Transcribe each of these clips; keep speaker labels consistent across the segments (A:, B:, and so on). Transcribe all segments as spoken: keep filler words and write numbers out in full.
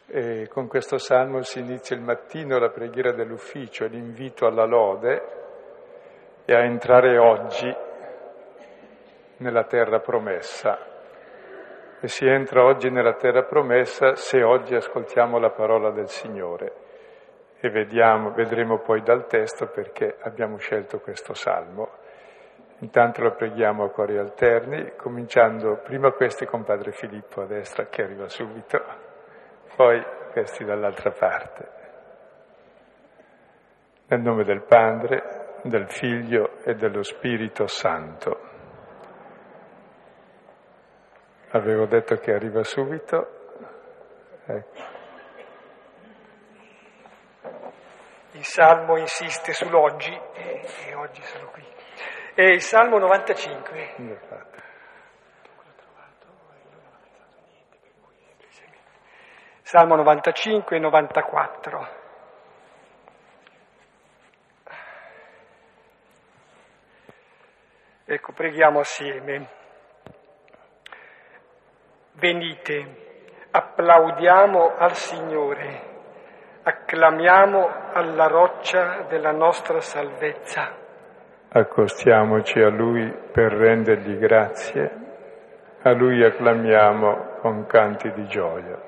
A: E con questo salmo si inizia il mattino la preghiera dell'ufficio, l'invito alla lode e a entrare oggi nella terra promessa. E si entra oggi nella terra promessa se oggi ascoltiamo la parola del Signore. E vediamo, vedremo poi dal testo perché abbiamo scelto questo salmo. Intanto lo preghiamo a cori alterni, cominciando prima questi con Padre Filippo a destra, che arriva subito, poi questi dall'altra parte. Nel nome del Padre, del Figlio e dello Spirito Santo. Avevo detto che arriva subito. Ecco.
B: Il Salmo insiste sull'oggi e, e oggi sono qui. È il Salmo novantacinque. Salmo novantacinque e novantaquattro. Ecco, preghiamo assieme. Venite, applaudiamo al Signore, acclamiamo alla roccia della nostra salvezza.
A: Accostiamoci a Lui per rendergli grazie, a Lui acclamiamo con canti di gioia.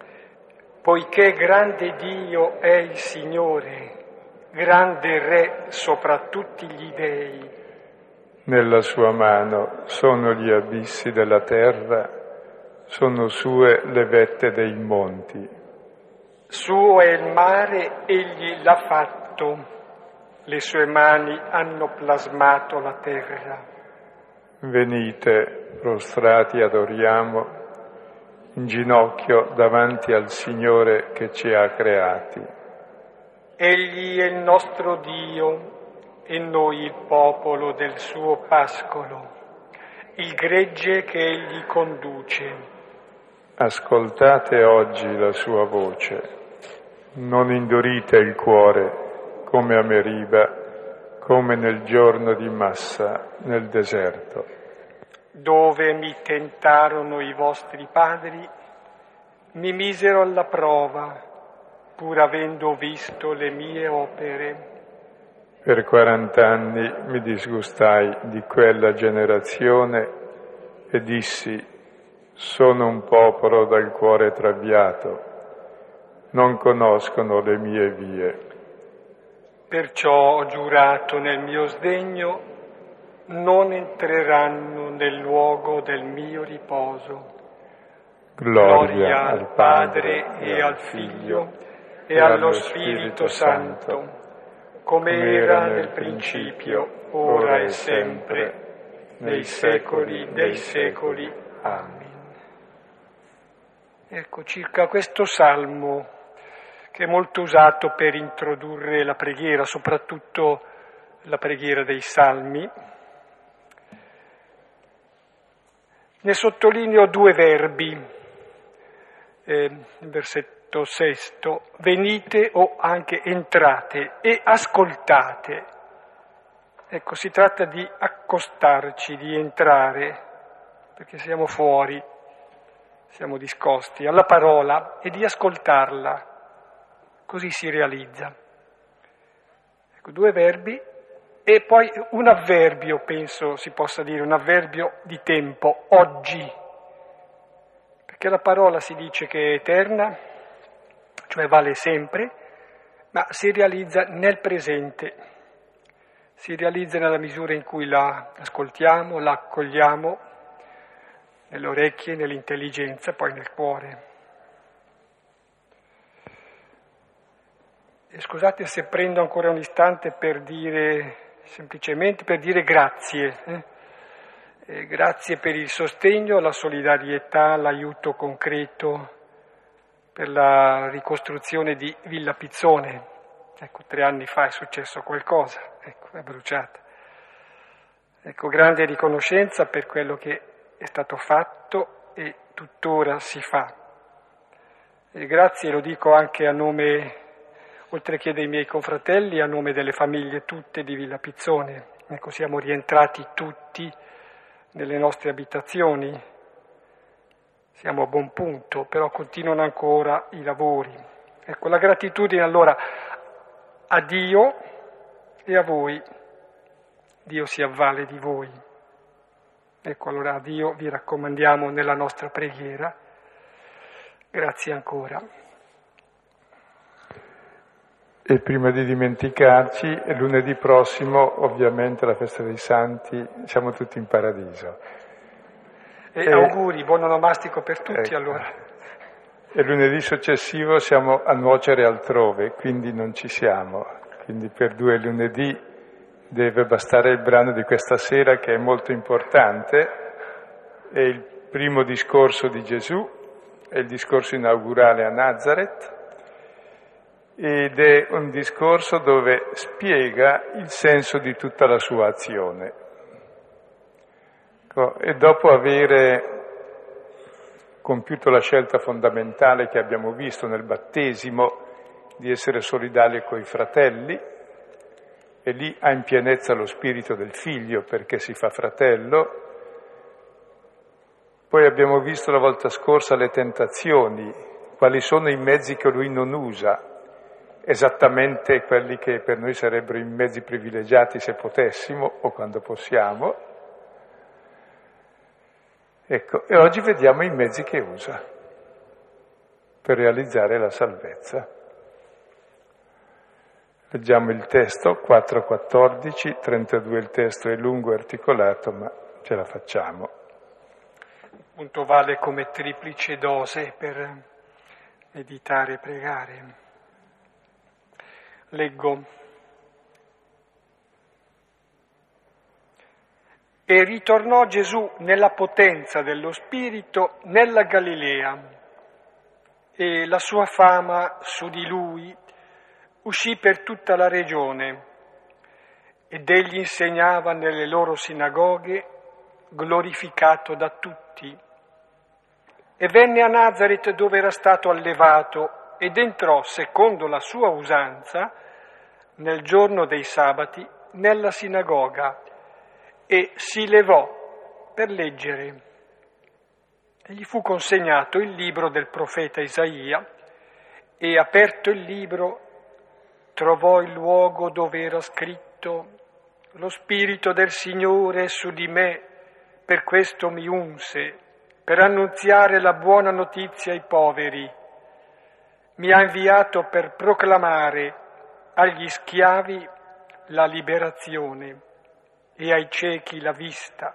B: Poiché grande Dio è il Signore, grande Re sopra tutti gli dei.
A: Nella sua mano sono gli abissi della terra, sono sue le vette dei monti.
B: Suo è il mare, egli l'ha fatto, le sue mani hanno plasmato la terra.
A: Venite, prostrati adoriamo, in ginocchio davanti al Signore che ci ha creati.
B: Egli è il nostro Dio e noi il popolo del suo pascolo, il gregge che egli conduce.
A: Ascoltate oggi la sua voce, non indurite il cuore come a Meriba, come nel giorno di Massa nel deserto.
B: Dove mi tentarono i vostri padri, mi misero alla prova, pur avendo visto le mie opere.
A: Per quarant'anni mi disgustai di quella generazione e dissi: sono un popolo dal cuore traviato, non conoscono le mie vie.
B: Perciò ho giurato nel mio sdegno, non entreranno nel luogo del mio riposo.
A: Gloria,
B: Gloria
A: al Padre
B: e al Figlio e allo Spirito Santo, come era nel principio, ora e sempre, nei secoli dei secoli. Amen. Ecco, circa questo salmo, che è molto usato per introdurre la preghiera, soprattutto la preghiera dei salmi, ne sottolineo due verbi. Eh, il versetto sesto, venite o anche entrate e ascoltate. Ecco, si tratta di accostarci, di entrare, perché siamo fuori, siamo discosti alla parola e di ascoltarla, così si realizza. Ecco, due verbi e poi un avverbio, penso si possa dire, un avverbio di tempo, oggi, perché la parola si dice che è eterna, cioè vale sempre, ma si realizza nel presente, si realizza nella misura in cui la ascoltiamo, la accogliamo, nelle orecchie, nell'intelligenza, poi nel cuore. E scusate se prendo ancora un istante per dire, semplicemente per dire grazie. Eh? Eh, grazie per il sostegno, la solidarietà, l'aiuto concreto per la ricostruzione di Villa Pizzone. Ecco, tre anni fa è successo qualcosa, ecco, è bruciata. Ecco, grande riconoscenza per quello che è stato fatto e tuttora si fa. E grazie lo dico anche a nome, oltre che dei miei confratelli, a nome delle famiglie tutte di Villa Pizzone. Ecco, siamo rientrati tutti nelle nostre abitazioni siamo a buon punto, però continuano ancora i lavori. Ecco, la gratitudine allora a Dio e a voi. Dio si avvale di voi. Ecco, allora a Dio vi raccomandiamo nella nostra preghiera. Grazie ancora.
A: E prima di dimenticarci, lunedì prossimo, ovviamente, la festa dei Santi, siamo tutti in paradiso.
B: E, e auguri, buon onomastico per tutti, ecco. Allora.
A: E lunedì successivo siamo a nuocere altrove, quindi non ci siamo. Quindi per due lunedì deve bastare il brano di questa sera, che è molto importante. È il primo discorso di Gesù, è il discorso inaugurale a Nazareth, ed è un discorso dove spiega il senso di tutta la sua azione. E dopo avere compiuto la scelta fondamentale che abbiamo visto nel battesimo di essere solidali coi fratelli, e lì ha in pienezza lo spirito del figlio perché si fa fratello. Poi abbiamo visto la volta scorsa le tentazioni, quali sono i mezzi che lui non usa, esattamente quelli che per noi sarebbero i mezzi privilegiati se potessimo o quando possiamo. Ecco, e oggi vediamo i mezzi che usa per realizzare la salvezza. Leggiamo il testo, quattro quattordici, trentadue il testo è lungo e articolato, ma ce la facciamo.
B: Appunto vale come triplice dose per meditare e pregare. Leggo. E ritornò Gesù nella potenza dello Spirito nella Galilea, e la sua fama su di lui uscì per tutta la regione, ed egli insegnava nelle loro sinagoghe, glorificato da tutti. E venne a Nazaret dove era stato allevato, ed entrò, secondo la sua usanza, nel giorno dei sabati, nella sinagoga, e si levò per leggere. E gli fu consegnato il libro del profeta Isaia, e aperto il libro trovò il luogo dove era scritto: lo Spirito del Signore è su di me, per questo mi unse, per annunziare la buona notizia ai poveri. Mi ha inviato per proclamare agli schiavi la liberazione e ai ciechi la vista,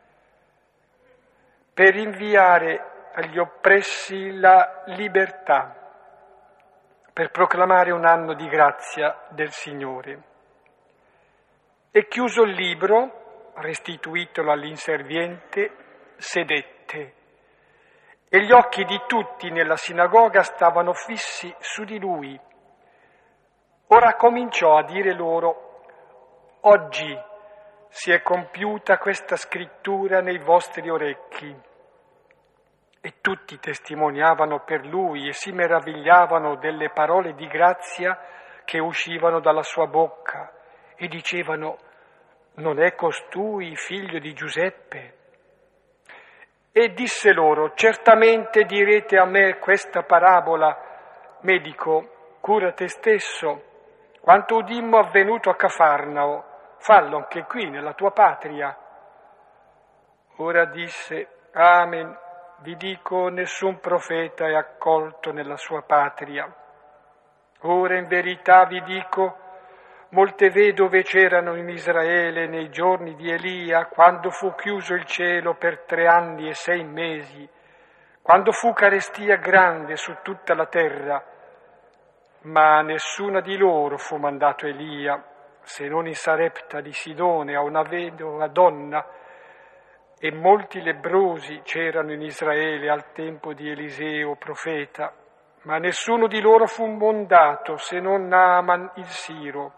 B: per inviare agli oppressi la libertà, per proclamare un anno di grazia del Signore. E chiuso il libro, restituitolo all'inserviente, sedette. E gli occhi di tutti nella sinagoga stavano fissi su di lui. Ora cominciò a dire loro: oggi si è compiuta questa scrittura nei vostri orecchi. E tutti testimoniavano per lui e si meravigliavano delle parole di grazia che uscivano dalla sua bocca, e dicevano: non è costui figlio di Giuseppe? E disse loro: certamente direte a me questa parabola: medico, cura te stesso, quanto udimmo avvenuto a Cafarnao, fallo anche qui nella tua patria. Ora disse: amen, vi dico, nessun profeta è accolto nella sua patria. Ora in verità vi dico, molte vedove c'erano in Israele nei giorni di Elia, quando fu chiuso il cielo per tre anni e sei mesi, quando fu carestia grande su tutta la terra, ma a nessuna di loro fu mandato Elia, se non in Sarepta di Sidone, a una vedova donna, e molti lebbrosi c'erano in Israele al tempo di Eliseo profeta, ma nessuno di loro fu mondato se non Naaman il Siro.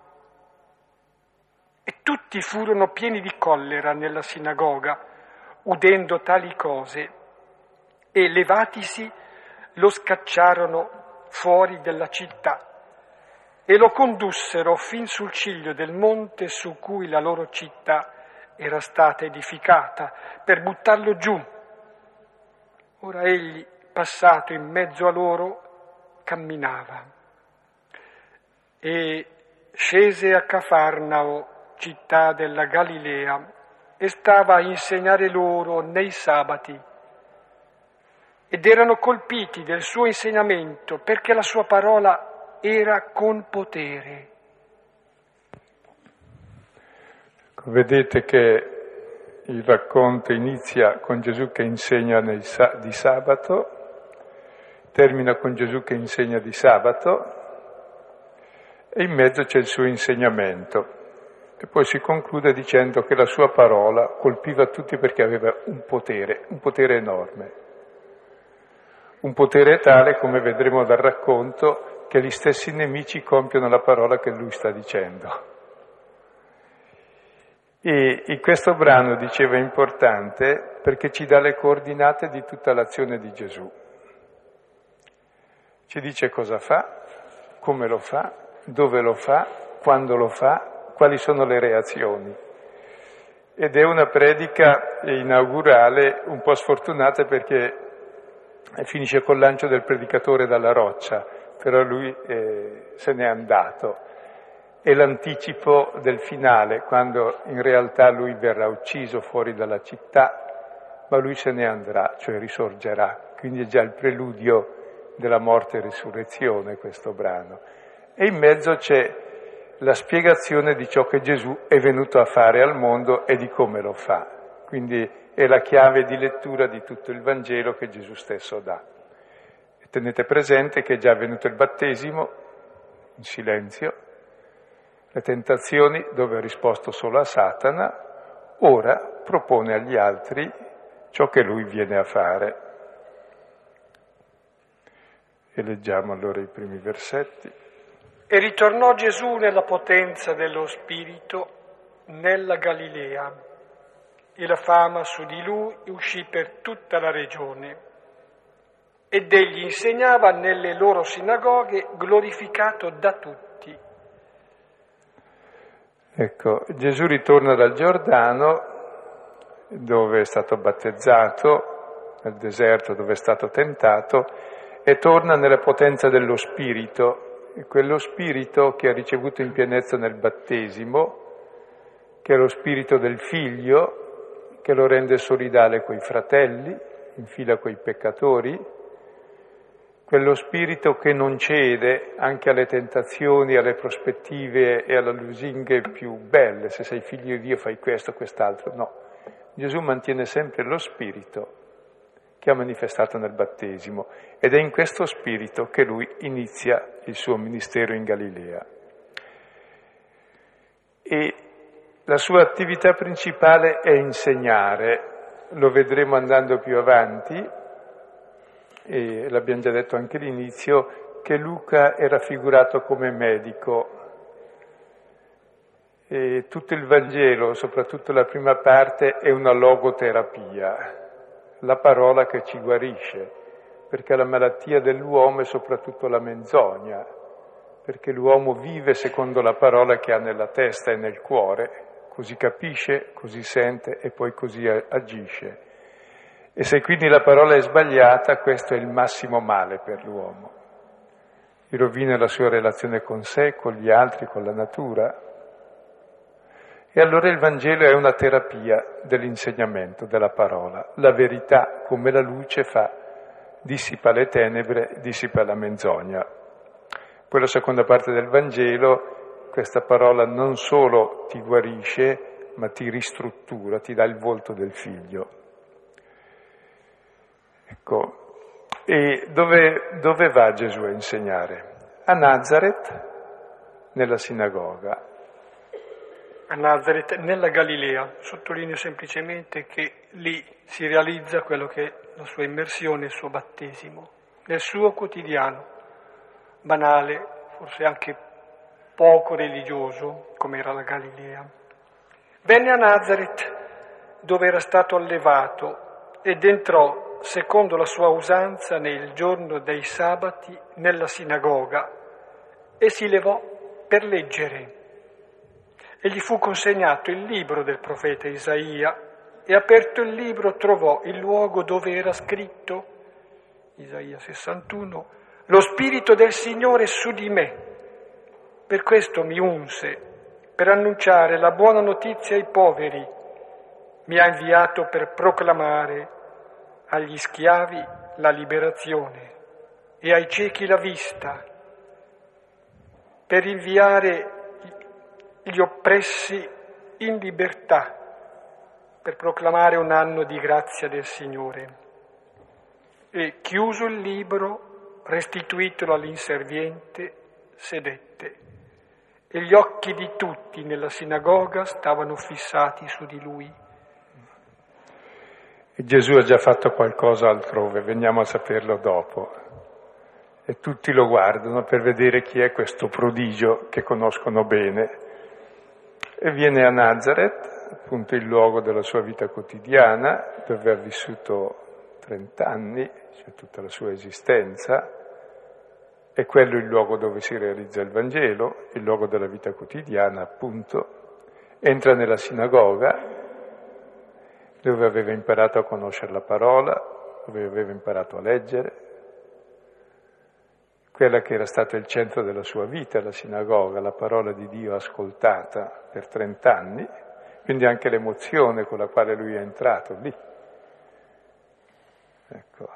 B: E tutti furono pieni di collera nella sinagoga, udendo tali cose, e levatisi lo scacciarono fuori della città e lo condussero fin sul ciglio del monte su cui la loro città era stata edificata, per buttarlo giù. Ora egli, passato in mezzo a loro, camminava e scese a Cafarnao, città della Galilea, e stava a insegnare loro nei sabati. Ed erano colpiti del suo insegnamento, perché la sua parola era con potere.
A: Vedete che il racconto inizia con Gesù che insegna nel sa- di sabato, termina con Gesù che insegna di sabato e in mezzo c'è il suo insegnamento e poi si conclude dicendo che la sua parola colpiva tutti perché aveva un potere, un potere enorme, un potere tale, come vedremo dal racconto, che gli stessi nemici compiono la parola che lui sta dicendo. E in questo brano, dicevo, è importante perché ci dà le coordinate di tutta l'azione di Gesù. Ci dice cosa fa, come lo fa, dove lo fa, quando lo fa, quali sono le reazioni. Ed è una predica inaugurale un po' sfortunata perché finisce col lancio del predicatore dalla roccia, però lui eh, se n'è andato. È l'anticipo del finale, quando in realtà lui verrà ucciso fuori dalla città, ma lui se ne andrà, cioè risorgerà. Quindi è già il preludio della morte e risurrezione questo brano. E in mezzo c'è la spiegazione di ciò che Gesù è venuto a fare al mondo e di come lo fa. Quindi è la chiave di lettura di tutto il Vangelo che Gesù stesso dà. E tenete presente che è già avvenuto il battesimo, in silenzio, le tentazioni dove ha risposto solo a Satana, ora propone agli altri ciò che lui viene a fare. E leggiamo allora i primi versetti.
B: E ritornò Gesù nella potenza dello Spirito nella Galilea, e la fama su di lui uscì per tutta la regione. Ed egli insegnava nelle loro sinagoghe, glorificato da tutti.
A: Ecco, Gesù ritorna dal Giordano, dove è stato battezzato, nel deserto dove è stato tentato, e torna nella potenza dello Spirito, quello Spirito che ha ricevuto in pienezza nel battesimo, che è lo Spirito del Figlio, che lo rende solidale coi fratelli, in fila coi peccatori, quello Spirito che non cede anche alle tentazioni, alle prospettive e alle lusinghe più belle. Se sei figlio di Dio fai questo, quest'altro. No, Gesù mantiene sempre lo Spirito che ha manifestato nel battesimo ed è in questo Spirito che lui inizia il suo ministero in Galilea. E la sua attività principale è insegnare, lo vedremo andando più avanti. E l'abbiamo già detto anche all'inizio, che Luca è raffigurato come medico. E tutto il Vangelo, soprattutto la prima parte, è una logoterapia, la parola che ci guarisce, perché la malattia dell'uomo è soprattutto la menzogna, perché l'uomo vive secondo la parola che ha nella testa e nel cuore, così capisce, così sente e poi così agisce. E se quindi la parola è sbagliata, questo è il massimo male per l'uomo. Gli rovina la sua relazione con sé, con gli altri, con la natura. E allora il Vangelo è una terapia dell'insegnamento, della parola. La verità, come la luce, fa, dissipa le tenebre, dissipa la menzogna. Poi la seconda parte del Vangelo, questa parola non solo ti guarisce, ma ti ristruttura, ti dà il volto del figlio. Ecco, e dove, dove va Gesù a insegnare? A Nazareth, nella sinagoga.
B: A Nazareth, nella Galilea. Sottolineo semplicemente che lì si realizza quello che è la sua immersione, il suo battesimo, nel suo quotidiano, banale, forse anche poco religioso, come era la Galilea. Venne a Nazareth, dove era stato allevato, ed entrò secondo la sua usanza nel giorno dei sabati nella sinagoga e si levò per leggere. E gli fu consegnato il libro del profeta Isaia e aperto il libro trovò il luogo dove era scritto: Isaia sessantuno, lo Spirito del Signore è su di me, per questo mi unse, per annunciare la buona notizia ai poveri, mi ha inviato per proclamare agli schiavi la liberazione e ai ciechi la vista, per inviare gli oppressi in libertà, per proclamare un anno di grazia del Signore. E chiuso il libro, restituitelo all'inserviente, sedette. E gli occhi di tutti nella sinagoga stavano fissati su di lui.
A: E Gesù ha già fatto qualcosa altrove, veniamo a saperlo dopo. E tutti lo guardano per vedere chi è questo prodigio che conoscono bene. E viene a Nazareth, appunto il luogo della sua vita quotidiana, dove ha vissuto trent'anni, cioè tutta la sua esistenza. È quello il luogo dove si realizza il Vangelo, il luogo della vita quotidiana, appunto. Entra nella sinagoga, dove aveva imparato a conoscere la parola, dove aveva imparato a leggere, quella che era stata il centro della sua vita, la sinagoga, la parola di Dio ascoltata per trent'anni, quindi anche l'emozione con la quale lui è entrato lì. Ecco.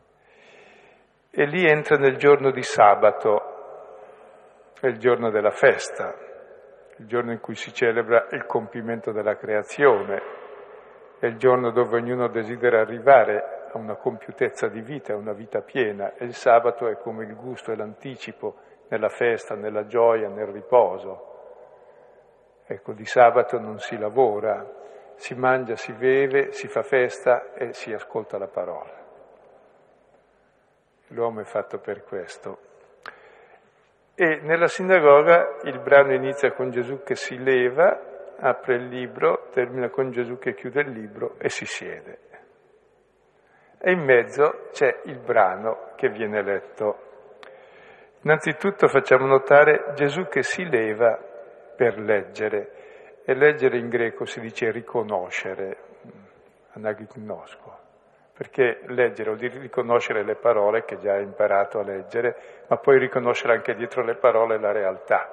A: E lì entra nel giorno di sabato, è il giorno della festa, il giorno in cui si celebra il compimento della creazione, è il giorno dove ognuno desidera arrivare a una compiutezza di vita, a una vita piena, e il sabato è come il gusto e l'anticipo nella festa, nella gioia, nel riposo. Ecco, di sabato non si lavora, si mangia, si beve, si fa festa e si ascolta la parola. L'uomo è fatto per questo. E nella sinagoga il brano inizia con Gesù che si leva, apre il libro, termina con Gesù che chiude il libro e si siede. E in mezzo c'è il brano che viene letto. Innanzitutto facciamo notare Gesù che si leva per leggere, e leggere in greco si dice riconoscere, anagnosco, perché leggere vuol dire riconoscere le parole che già hai imparato a leggere, ma poi riconoscere anche dietro le parole la realtà.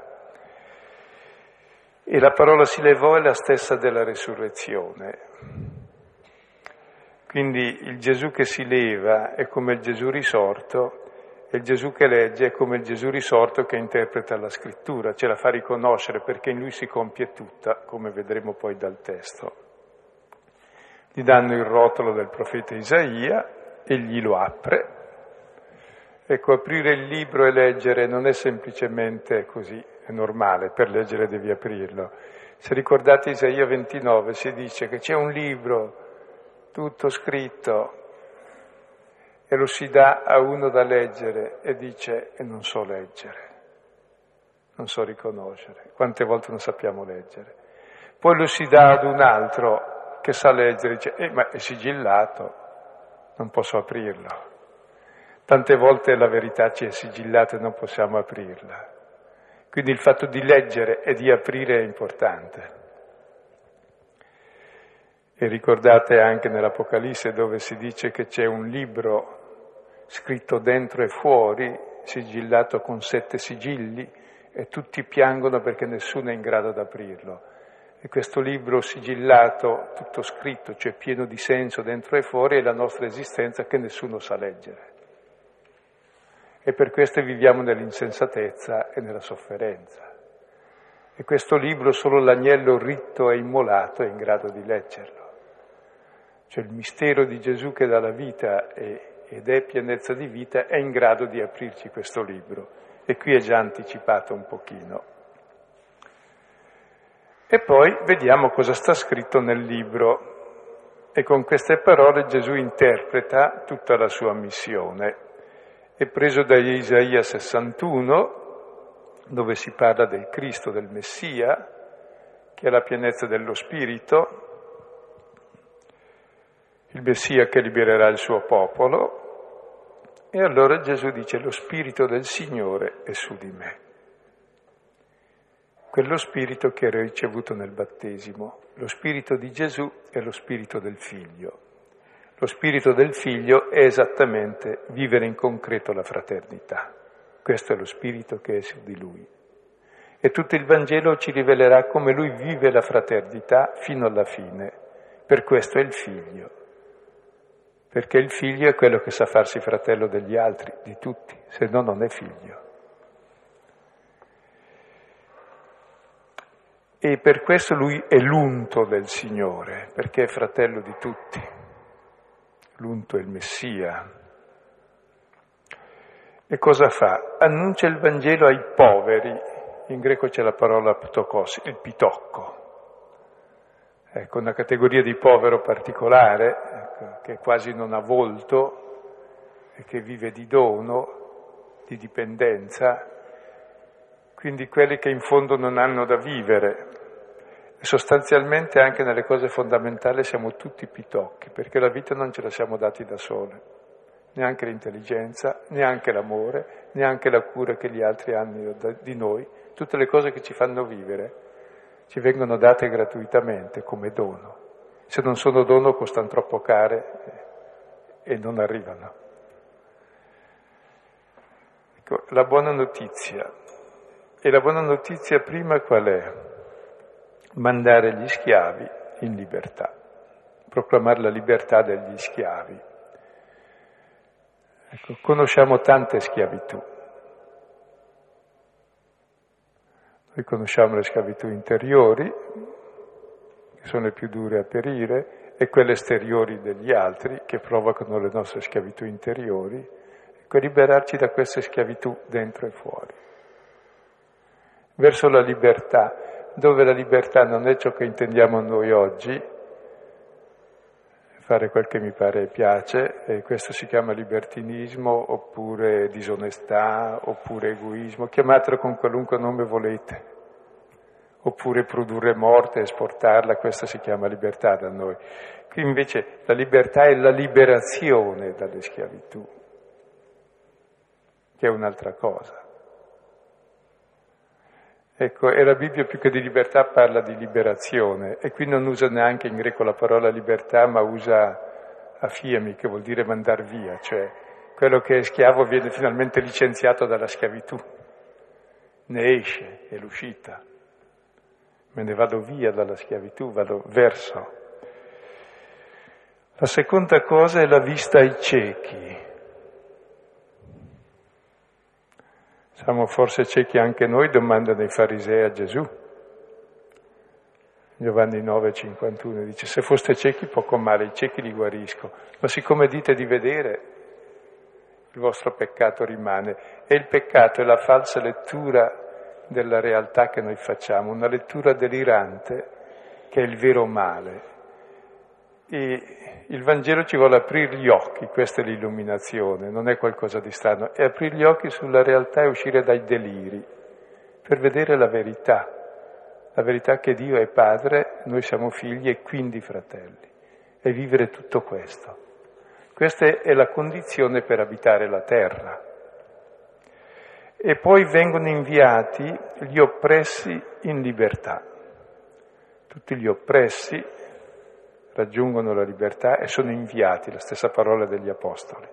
A: E la parola si levò è la stessa della resurrezione. Quindi il Gesù che si leva è come il Gesù risorto, e il Gesù che legge è come il Gesù risorto che interpreta la scrittura, ce la fa riconoscere perché in lui si compie tutta, come vedremo poi dal testo. Gli danno il rotolo del profeta Isaia, egli lo apre. Ecco, aprire il libro e leggere non è semplicemente così, è normale, per leggere devi aprirlo. Se ricordate Isaia ventinove si dice che c'è un libro tutto scritto e lo si dà a uno da leggere e dice e non so leggere, non so riconoscere, quante volte non sappiamo leggere. Poi lo si dà ad un altro che sa leggere e dice eh, ma è sigillato, non posso aprirlo. Tante volte la verità ci è sigillata e non possiamo aprirla. Quindi il fatto di leggere e di aprire è importante. E ricordate anche nell'Apocalisse dove si dice che c'è un libro scritto dentro e fuori, sigillato con sette sigilli, e tutti piangono perché nessuno è in grado di aprirlo. E questo libro sigillato, tutto scritto, cioè pieno di senso dentro e fuori, è la nostra esistenza che nessuno sa leggere. E per questo viviamo nell'insensatezza e nella sofferenza. E questo libro solo l'agnello ritto e immolato è in grado di leggerlo. Cioè il mistero di Gesù che dà la vita e, ed è pienezza di vita è in grado di aprirci questo libro. E qui è già anticipato un pochino. E poi vediamo cosa sta scritto nel libro. E con queste parole Gesù interpreta tutta la sua missione. È preso da Isaia sessantuno, dove si parla del Cristo, del Messia, che è la pienezza dello Spirito, il Messia che libererà il suo popolo, e allora Gesù dice lo Spirito del Signore è su di me. Quello Spirito che era ricevuto nel battesimo, lo Spirito di Gesù è lo Spirito del Figlio. Lo spirito del figlio è esattamente vivere in concreto la fraternità. Questo è lo spirito che è su di lui. E tutto il Vangelo ci rivelerà come lui vive la fraternità fino alla fine. Per questo è il figlio. Perché il figlio è quello che sa farsi fratello degli altri, di tutti, se no non è figlio. E per questo lui è l'unto del Signore, perché è fratello di tutti. L'unto è il Messia. E cosa fa? Annuncia il Vangelo ai poveri. In greco c'è la parola ptokos, il pitocco. Ecco, una categoria di povero particolare, ecco, che quasi non ha volto e che vive di dono, di dipendenza, quindi quelli che in fondo non hanno da vivere. E sostanzialmente anche nelle cose fondamentali siamo tutti pitocchi, perché la vita non ce la siamo dati da sole, neanche l'intelligenza, neanche l'amore, neanche la cura che gli altri hanno di noi, tutte le cose che ci fanno vivere ci vengono date gratuitamente come dono. Se non sono dono costano troppo care e non arrivano. Ecco, la buona notizia. E la buona notizia prima qual è? Mandare gli schiavi in libertà, proclamare la libertà degli schiavi. Ecco, conosciamo tante schiavitù. Noi conosciamo le schiavitù interiori, che sono le più dure a perire, e quelle esteriori degli altri, che provocano le nostre schiavitù interiori. Ecco, liberarci da queste schiavitù dentro e fuori. Verso la libertà, dove la libertà non è ciò che intendiamo noi oggi, fare quel che mi pare e piace, e questo si chiama libertinismo, oppure disonestà, oppure egoismo, chiamatelo con qualunque nome volete, oppure produrre morte, esportarla, questa si chiama libertà da noi. Qui invece la libertà è la liberazione dalle schiavitù, che è un'altra cosa. Ecco, e la Bibbia più che di libertà parla di liberazione, e qui non usa neanche in greco la parola libertà, ma usa afiemi, che vuol dire mandar via, cioè quello che è schiavo viene finalmente licenziato dalla schiavitù, ne esce, è l'uscita, me ne vado via dalla schiavitù, vado verso. La seconda cosa è la vista ai ciechi. Siamo forse ciechi anche noi, domandano i farisei a Gesù. Giovanni nove cinquantuno dice: se foste ciechi poco male, i ciechi li guarisco, ma siccome dite di vedere, il vostro peccato rimane. E il peccato è la falsa lettura della realtà che noi facciamo, una lettura delirante che è il vero male. E il Vangelo ci vuole aprire gli occhi, questa è l'illuminazione, non è qualcosa di strano, è aprire gli occhi sulla realtà e uscire dai deliri, per vedere la verità, la verità che Dio è Padre, noi siamo figli e quindi fratelli, e vivere tutto questo. Questa è la condizione per abitare la terra. E poi vengono inviati gli oppressi in libertà. Tutti gli oppressi raggiungono la libertà e sono inviati, la stessa parola degli Apostoli.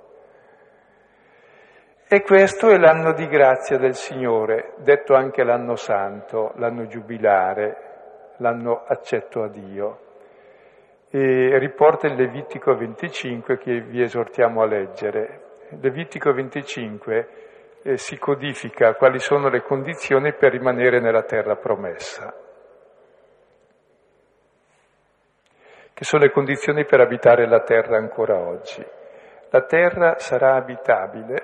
A: E questo è l'anno di grazia del Signore, detto anche l'anno santo, l'anno giubilare, l'anno accetto a Dio. E riporta il Levitico venticinque che vi esortiamo a leggere. Levitico venticinque eh, si codifica quali sono le condizioni per rimanere nella terra promessa, che sono le condizioni per abitare la terra ancora oggi. La terra sarà abitabile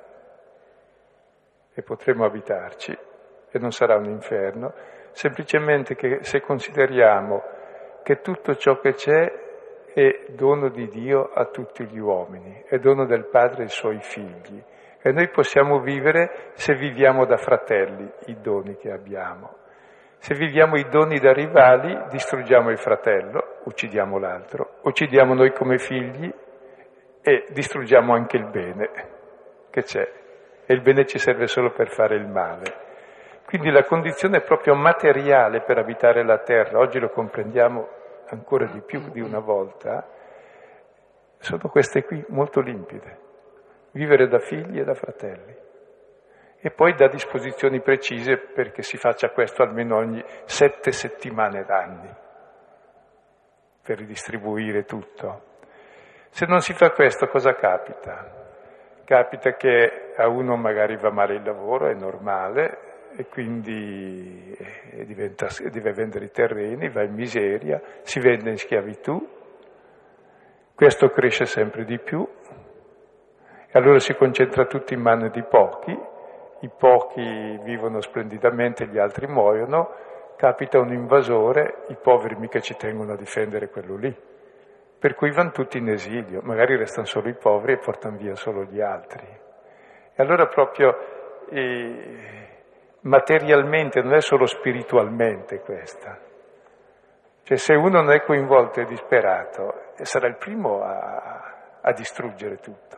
A: e potremo abitarci, e non sarà un inferno, semplicemente che se consideriamo che tutto ciò che c'è è dono di Dio a tutti gli uomini, è dono del Padre ai Suoi figli, e noi possiamo vivere se viviamo da fratelli i doni che abbiamo. Se viviamo i doni da rivali, distruggiamo il fratello, uccidiamo l'altro, uccidiamo noi come figli e distruggiamo anche il bene che c'è. E il bene ci serve solo per fare il male. Quindi la condizione proprio materiale per abitare la terra, oggi lo comprendiamo ancora di più di una volta, sono queste qui, molto limpide. Vivere da figli e da fratelli. E poi dà disposizioni precise perché si faccia questo almeno ogni sette settimane d'anni, per ridistribuire tutto. Se non si fa questo, cosa capita? Capita che a uno magari va male il lavoro, è normale, e quindi diventa, deve vendere i terreni, va in miseria, si vende in schiavitù, questo cresce sempre di più, e allora si concentra tutto in mano di pochi, i pochi vivono splendidamente, gli altri muoiono, capita un invasore, i poveri mica ci tengono a difendere quello lì, per cui vanno tutti in esilio, magari restano solo i poveri e portano via solo gli altri. E allora proprio eh, materialmente, non è solo spiritualmente questa. Cioè se uno non è coinvolto e disperato, sarà il primo a, a distruggere tutto.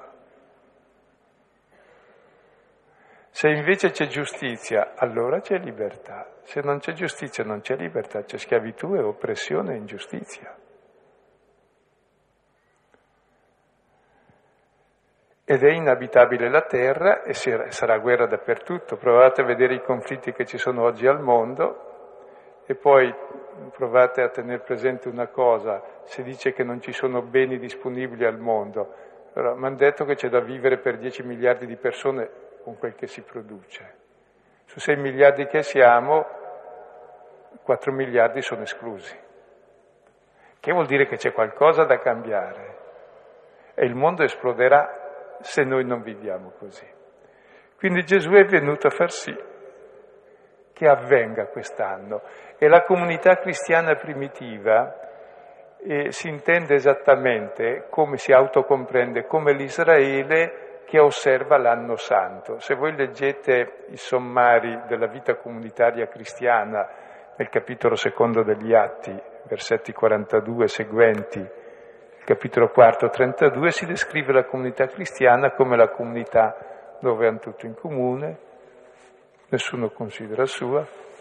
A: Se invece c'è giustizia, allora c'è libertà. Se non c'è giustizia, non c'è libertà, c'è schiavitù e oppressione e ingiustizia. Ed è inabitabile la terra e sarà guerra dappertutto. Provate a vedere i conflitti che ci sono oggi al mondo e poi provate a tenere presente una cosa, si dice che non ci sono beni disponibili al mondo. Allora, mi hanno detto che c'è da vivere per dieci miliardi di persone con quel che si produce. Su sei miliardi che siamo, quattro miliardi sono esclusi. Che vuol dire che c'è qualcosa da cambiare e il mondo esploderà se noi non viviamo così. Quindi Gesù è venuto a far sì che avvenga quest'anno. E la comunità cristiana primitiva eh, si intende esattamente come si autocomprende, come l'Israele che osserva l'anno santo. Se voi leggete i sommari della vita comunitaria cristiana nel capitolo secondo degli Atti, versetti quarantadue e seguenti, capitolo quarto, trentadue, si descrive la comunità cristiana come la comunità dove hanno tutto in comune, nessuno considera sua,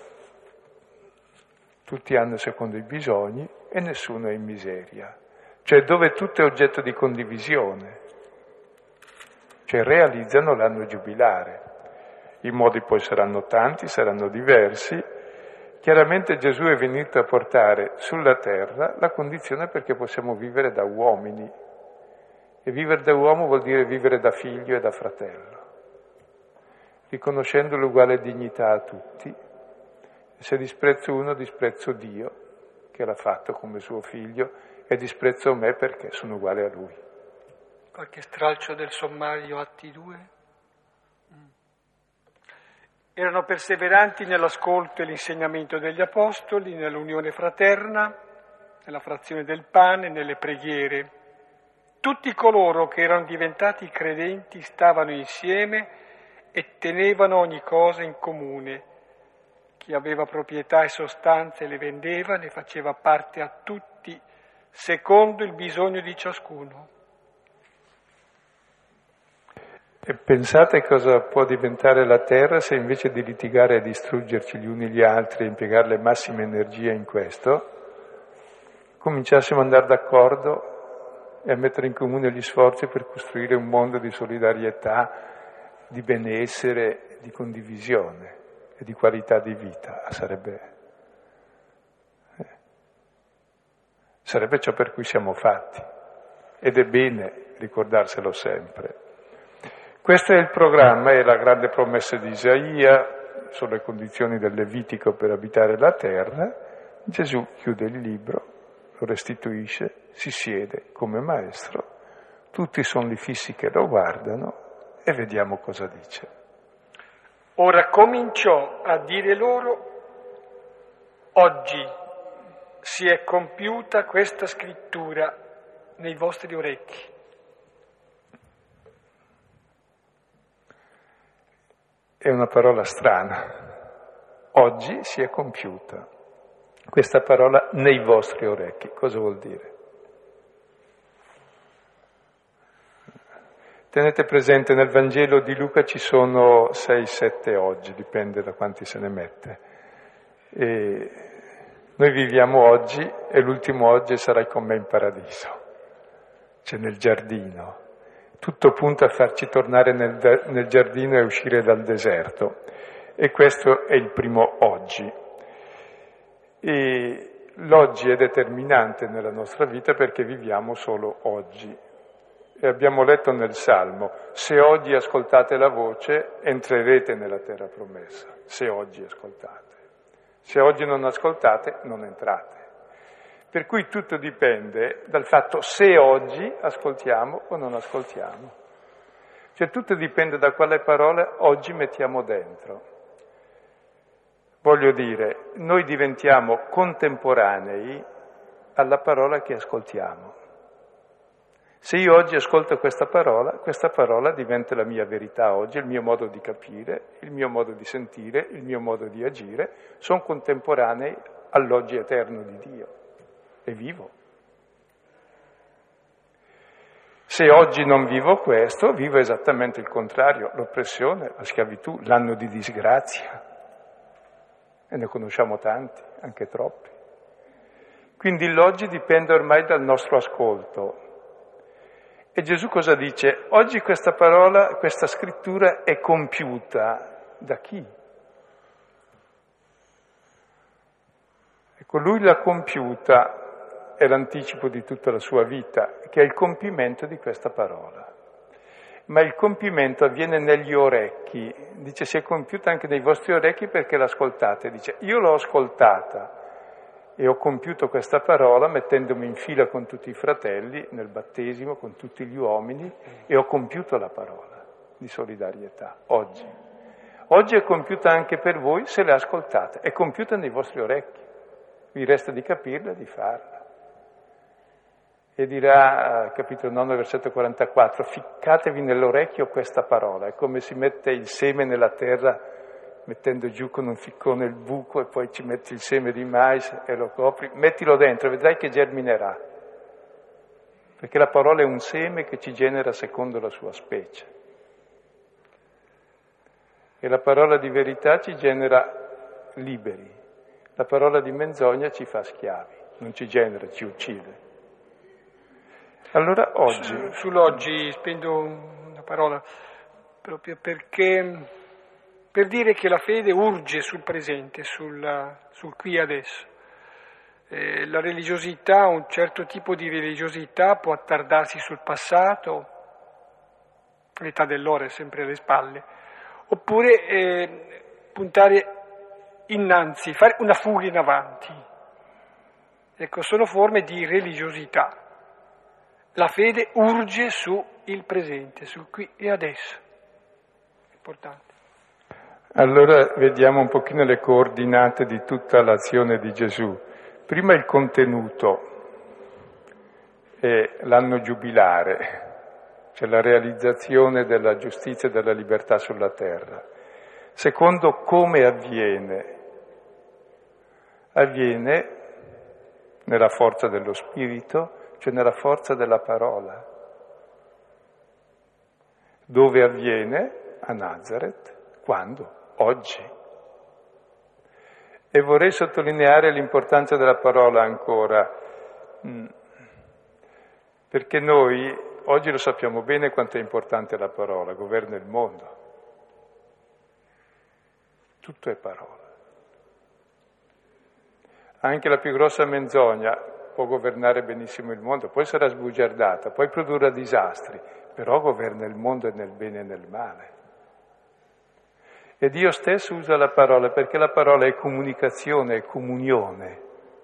A: tutti hanno secondo i bisogni e nessuno è in miseria, cioè dove tutto è oggetto di condivisione, cioè realizzano l'anno giubilare. I modi poi saranno tanti, saranno diversi. Chiaramente Gesù è venuto a portare sulla terra la condizione perché possiamo vivere da uomini. E vivere da uomo vuol dire vivere da figlio e da fratello, riconoscendo l'uguale dignità a tutti. E se disprezzo uno, disprezzo Dio, che l'ha fatto come suo figlio, e disprezzo me perché sono uguale a Lui.
B: Qualche stralcio del sommario Atti due? Erano perseveranti nell'ascolto e l'insegnamento degli apostoli, nell'unione fraterna, nella frazione del pane, nelle preghiere. Tutti coloro che erano diventati credenti stavano insieme e tenevano ogni cosa in comune. Chi aveva proprietà e sostanze le vendeva, ne faceva parte a tutti, secondo il bisogno di ciascuno.
A: E pensate cosa può diventare la terra se invece di litigare e distruggerci gli uni gli altri e impiegare le massime energie in questo, cominciassimo ad andare d'accordo e a mettere in comune gli sforzi per costruire un mondo di solidarietà, di benessere, di condivisione e di qualità di vita. Sarebbe, eh, sarebbe ciò per cui siamo fatti ed è bene ricordarselo sempre. Questo è il programma, è la grande promessa di Isaia, sono le condizioni del Levitico per abitare la terra. Gesù chiude il libro, lo restituisce, si siede come maestro, tutti sono lì fissi che lo guardano e vediamo cosa dice.
B: Ora cominciò a dire loro: oggi si è compiuta questa scrittura nei vostri orecchi.
A: È una parola strana. Oggi si è compiuta questa parola nei vostri orecchi. Cosa vuol dire? Tenete presente, nel Vangelo di Luca ci sono sei sette oggi, dipende da quanti se ne mette. E noi viviamo oggi e l'ultimo oggi sarai con me in paradiso. cioè nel giardino. Tutto punta a farci tornare nel, nel giardino e uscire dal deserto. E questo è il primo oggi. E l'oggi è determinante nella nostra vita perché viviamo solo oggi. E abbiamo letto nel Salmo, se oggi ascoltate la voce, entrerete nella terra promessa. Se oggi ascoltate. Se oggi non ascoltate, non entrate. Per cui tutto dipende dal fatto se oggi ascoltiamo o non ascoltiamo. Cioè tutto dipende da quale parole oggi mettiamo dentro. Voglio dire, noi diventiamo contemporanei alla parola che ascoltiamo. Se io oggi ascolto questa parola, questa parola diventa la mia verità oggi, il mio modo di capire, il mio modo di sentire, il mio modo di agire, sono contemporanei all'oggi eterno di Dio. E vivo. Se oggi non vivo questo, vivo esattamente il contrario, l'oppressione, la schiavitù, l'anno di disgrazia. E ne conosciamo tanti, anche troppi. Quindi l'oggi dipende ormai dal nostro ascolto. E Gesù cosa dice? Oggi questa parola, questa scrittura è compiuta da chi? Ecco, lui l'ha compiuta. È l'anticipo di tutta la sua vita, che è il compimento di questa parola. Ma il compimento avviene negli orecchi, dice si è compiuta anche nei vostri orecchi perché l'ascoltate, dice io l'ho ascoltata e ho compiuto questa parola mettendomi in fila con tutti i fratelli nel battesimo, con tutti gli uomini e ho compiuto la parola di solidarietà, oggi. Oggi è compiuta anche per voi se la ascoltate, è compiuta nei vostri orecchi, vi resta di capirla e di farla. E dirà, capitolo nove, versetto quarantaquattro, ficcatevi nell'orecchio questa parola. È come si mette il seme nella terra, mettendo giù con un ficcone il buco e poi ci metti il seme di mais e lo copri. Mettilo dentro, vedrai che germinerà. Perché la parola è un seme che ci genera secondo la sua specie. E la parola di verità ci genera liberi. La parola di menzogna ci fa schiavi, non ci genera, ci uccide. Allora oggi...
B: Sull'oggi spendo una parola proprio perché per dire che la fede urge sul presente, sul, sul qui e adesso. Eh, la religiosità, un certo tipo di religiosità può attardarsi sul passato, l'età dell'ora è sempre alle spalle, oppure eh, puntare innanzi, fare una fuga in avanti. Ecco, sono forme di religiosità. La fede urge su il presente, sul qui e adesso. Importante.
A: Allora vediamo un pochino le coordinate di tutta l'azione di Gesù. Prima il contenuto è l'anno giubilare, cioè la realizzazione della giustizia e della libertà sulla terra. Secondo, come avviene? Avviene nella forza dello Spirito, cioè nella forza della parola. Dove avviene? A Nazareth. Quando? Oggi. E vorrei sottolineare l'importanza della parola ancora, perché noi oggi lo sappiamo bene quanto è importante la parola, governa il mondo. Tutto è parola. Anche la più grossa menzogna può governare benissimo il mondo, poi sarà sbugiardata, poi produrrà disastri, però governa il mondo nel bene e nel male. E Dio stesso usa la parola perché la parola è comunicazione, è comunione,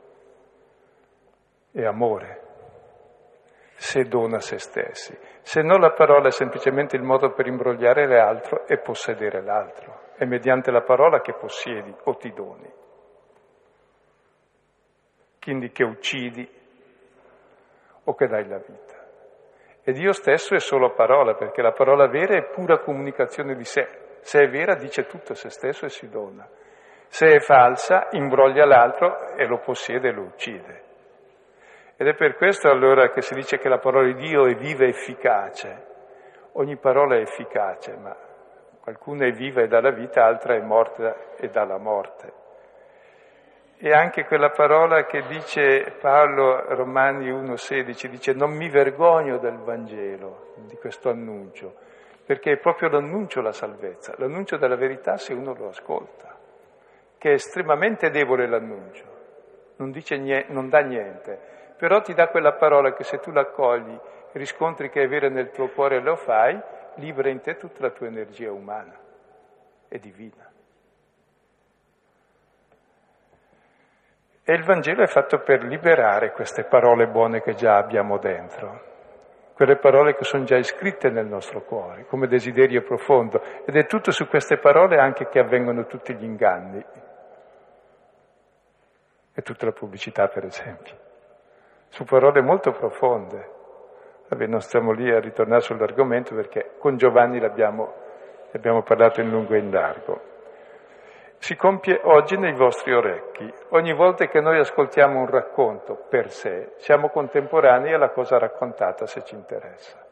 A: è amore, se dona se stessi. Se no la parola è semplicemente il modo per imbrogliare l'altro e possedere l'altro. È mediante la parola che possiedi o ti doni. Quindi che uccidi o che dai la vita. E Dio stesso è solo parola, perché la parola vera è pura comunicazione di sé. Se è vera dice tutto a se stesso e si dona. Se è falsa imbroglia l'altro e lo possiede e lo uccide. Ed è per questo allora che si dice che la parola di Dio è viva e efficace. Ogni parola è efficace, ma qualcuna è viva e dà la vita, altra è morta e dà la morte. E anche quella parola che dice Paolo, Romani uno sedici, dice non mi vergogno del Vangelo, di questo annuncio, perché è proprio l'annuncio la salvezza, l'annuncio della verità se uno lo ascolta, che è estremamente debole l'annuncio, non dice niente, non dà niente, però ti dà quella parola che se tu l'accogli, riscontri che è vera nel tuo cuore e lo fai, libera in te tutta la tua energia umana e divina. E il Vangelo è fatto per liberare queste parole buone che già abbiamo dentro, quelle parole che sono già iscritte nel nostro cuore, come desiderio profondo. Ed è tutto su queste parole anche che avvengono tutti gli inganni e tutta la pubblicità, per esempio. Su parole molto profonde. Vabbè, non stiamo lì a ritornare sull'argomento perché con Giovanni l'abbiamo, abbiamo parlato in lungo e in largo. Si compie oggi nei vostri orecchi. Ogni volta che noi ascoltiamo un racconto per sé, siamo contemporanei alla cosa raccontata, se ci interessa.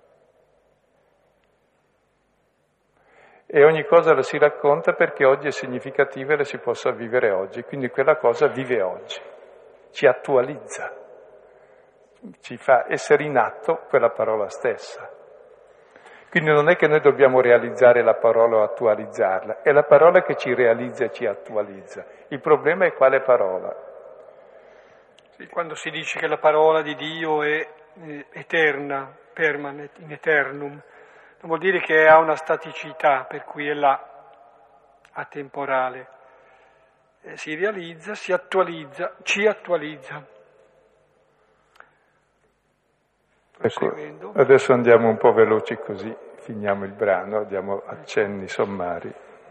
A: E ogni cosa la si racconta perché oggi è significativa e la si possa vivere oggi. Quindi quella cosa vive oggi, ci attualizza, ci fa essere in atto quella parola stessa. Quindi non è che noi dobbiamo realizzare la parola o attualizzarla, è la parola che ci realizza e ci attualizza. Il problema è quale parola.
B: Sì, quando si dice che la parola di Dio è eh, eterna, permanent, in eternum, non vuol dire che ha una staticità, per cui è là, atemporale. Eh, si realizza, si attualizza, ci attualizza.
A: Ecco, adesso andiamo un po' veloci così finiamo il brano, diamo accenni sommari.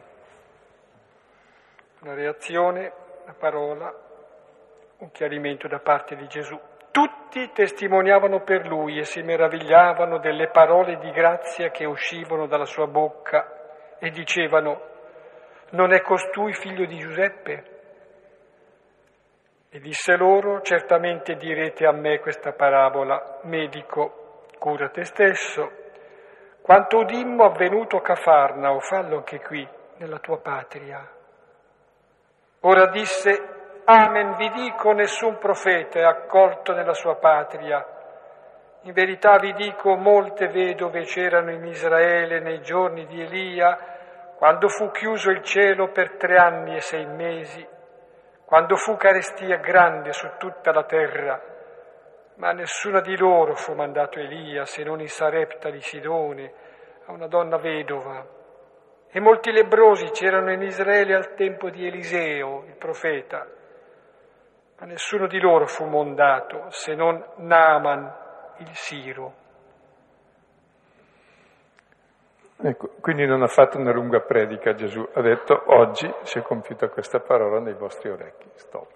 B: Una reazione, una parola, un chiarimento da parte di Gesù. Tutti testimoniavano per lui e si meravigliavano delle parole di grazia che uscivano dalla sua bocca e dicevano: non è costui figlio di Giuseppe? E disse loro: certamente direte a me questa parabola: medico, cura te stesso. Quanto udimmo avvenuto a Cafarnao, fallo anche qui, nella tua patria. Ora disse: amen, vi dico, nessun profeta è accolto nella sua patria. In verità vi dico, molte vedove c'erano in Israele nei giorni di Elia, quando fu chiuso il cielo per tre anni e sei mesi, quando fu carestia grande su tutta la terra, ma nessuna di loro fu mandato Elia, se non in Sarepta di Sidone, a una donna vedova. E molti lebbrosi c'erano in Israele al tempo di Eliseo, il profeta, ma nessuno di loro fu mondato, se non Naaman, il Siro.
A: Ecco, quindi non ha fatto una lunga predica Gesù, ha detto: oggi si è compiuta questa parola nei vostri orecchi. Stop.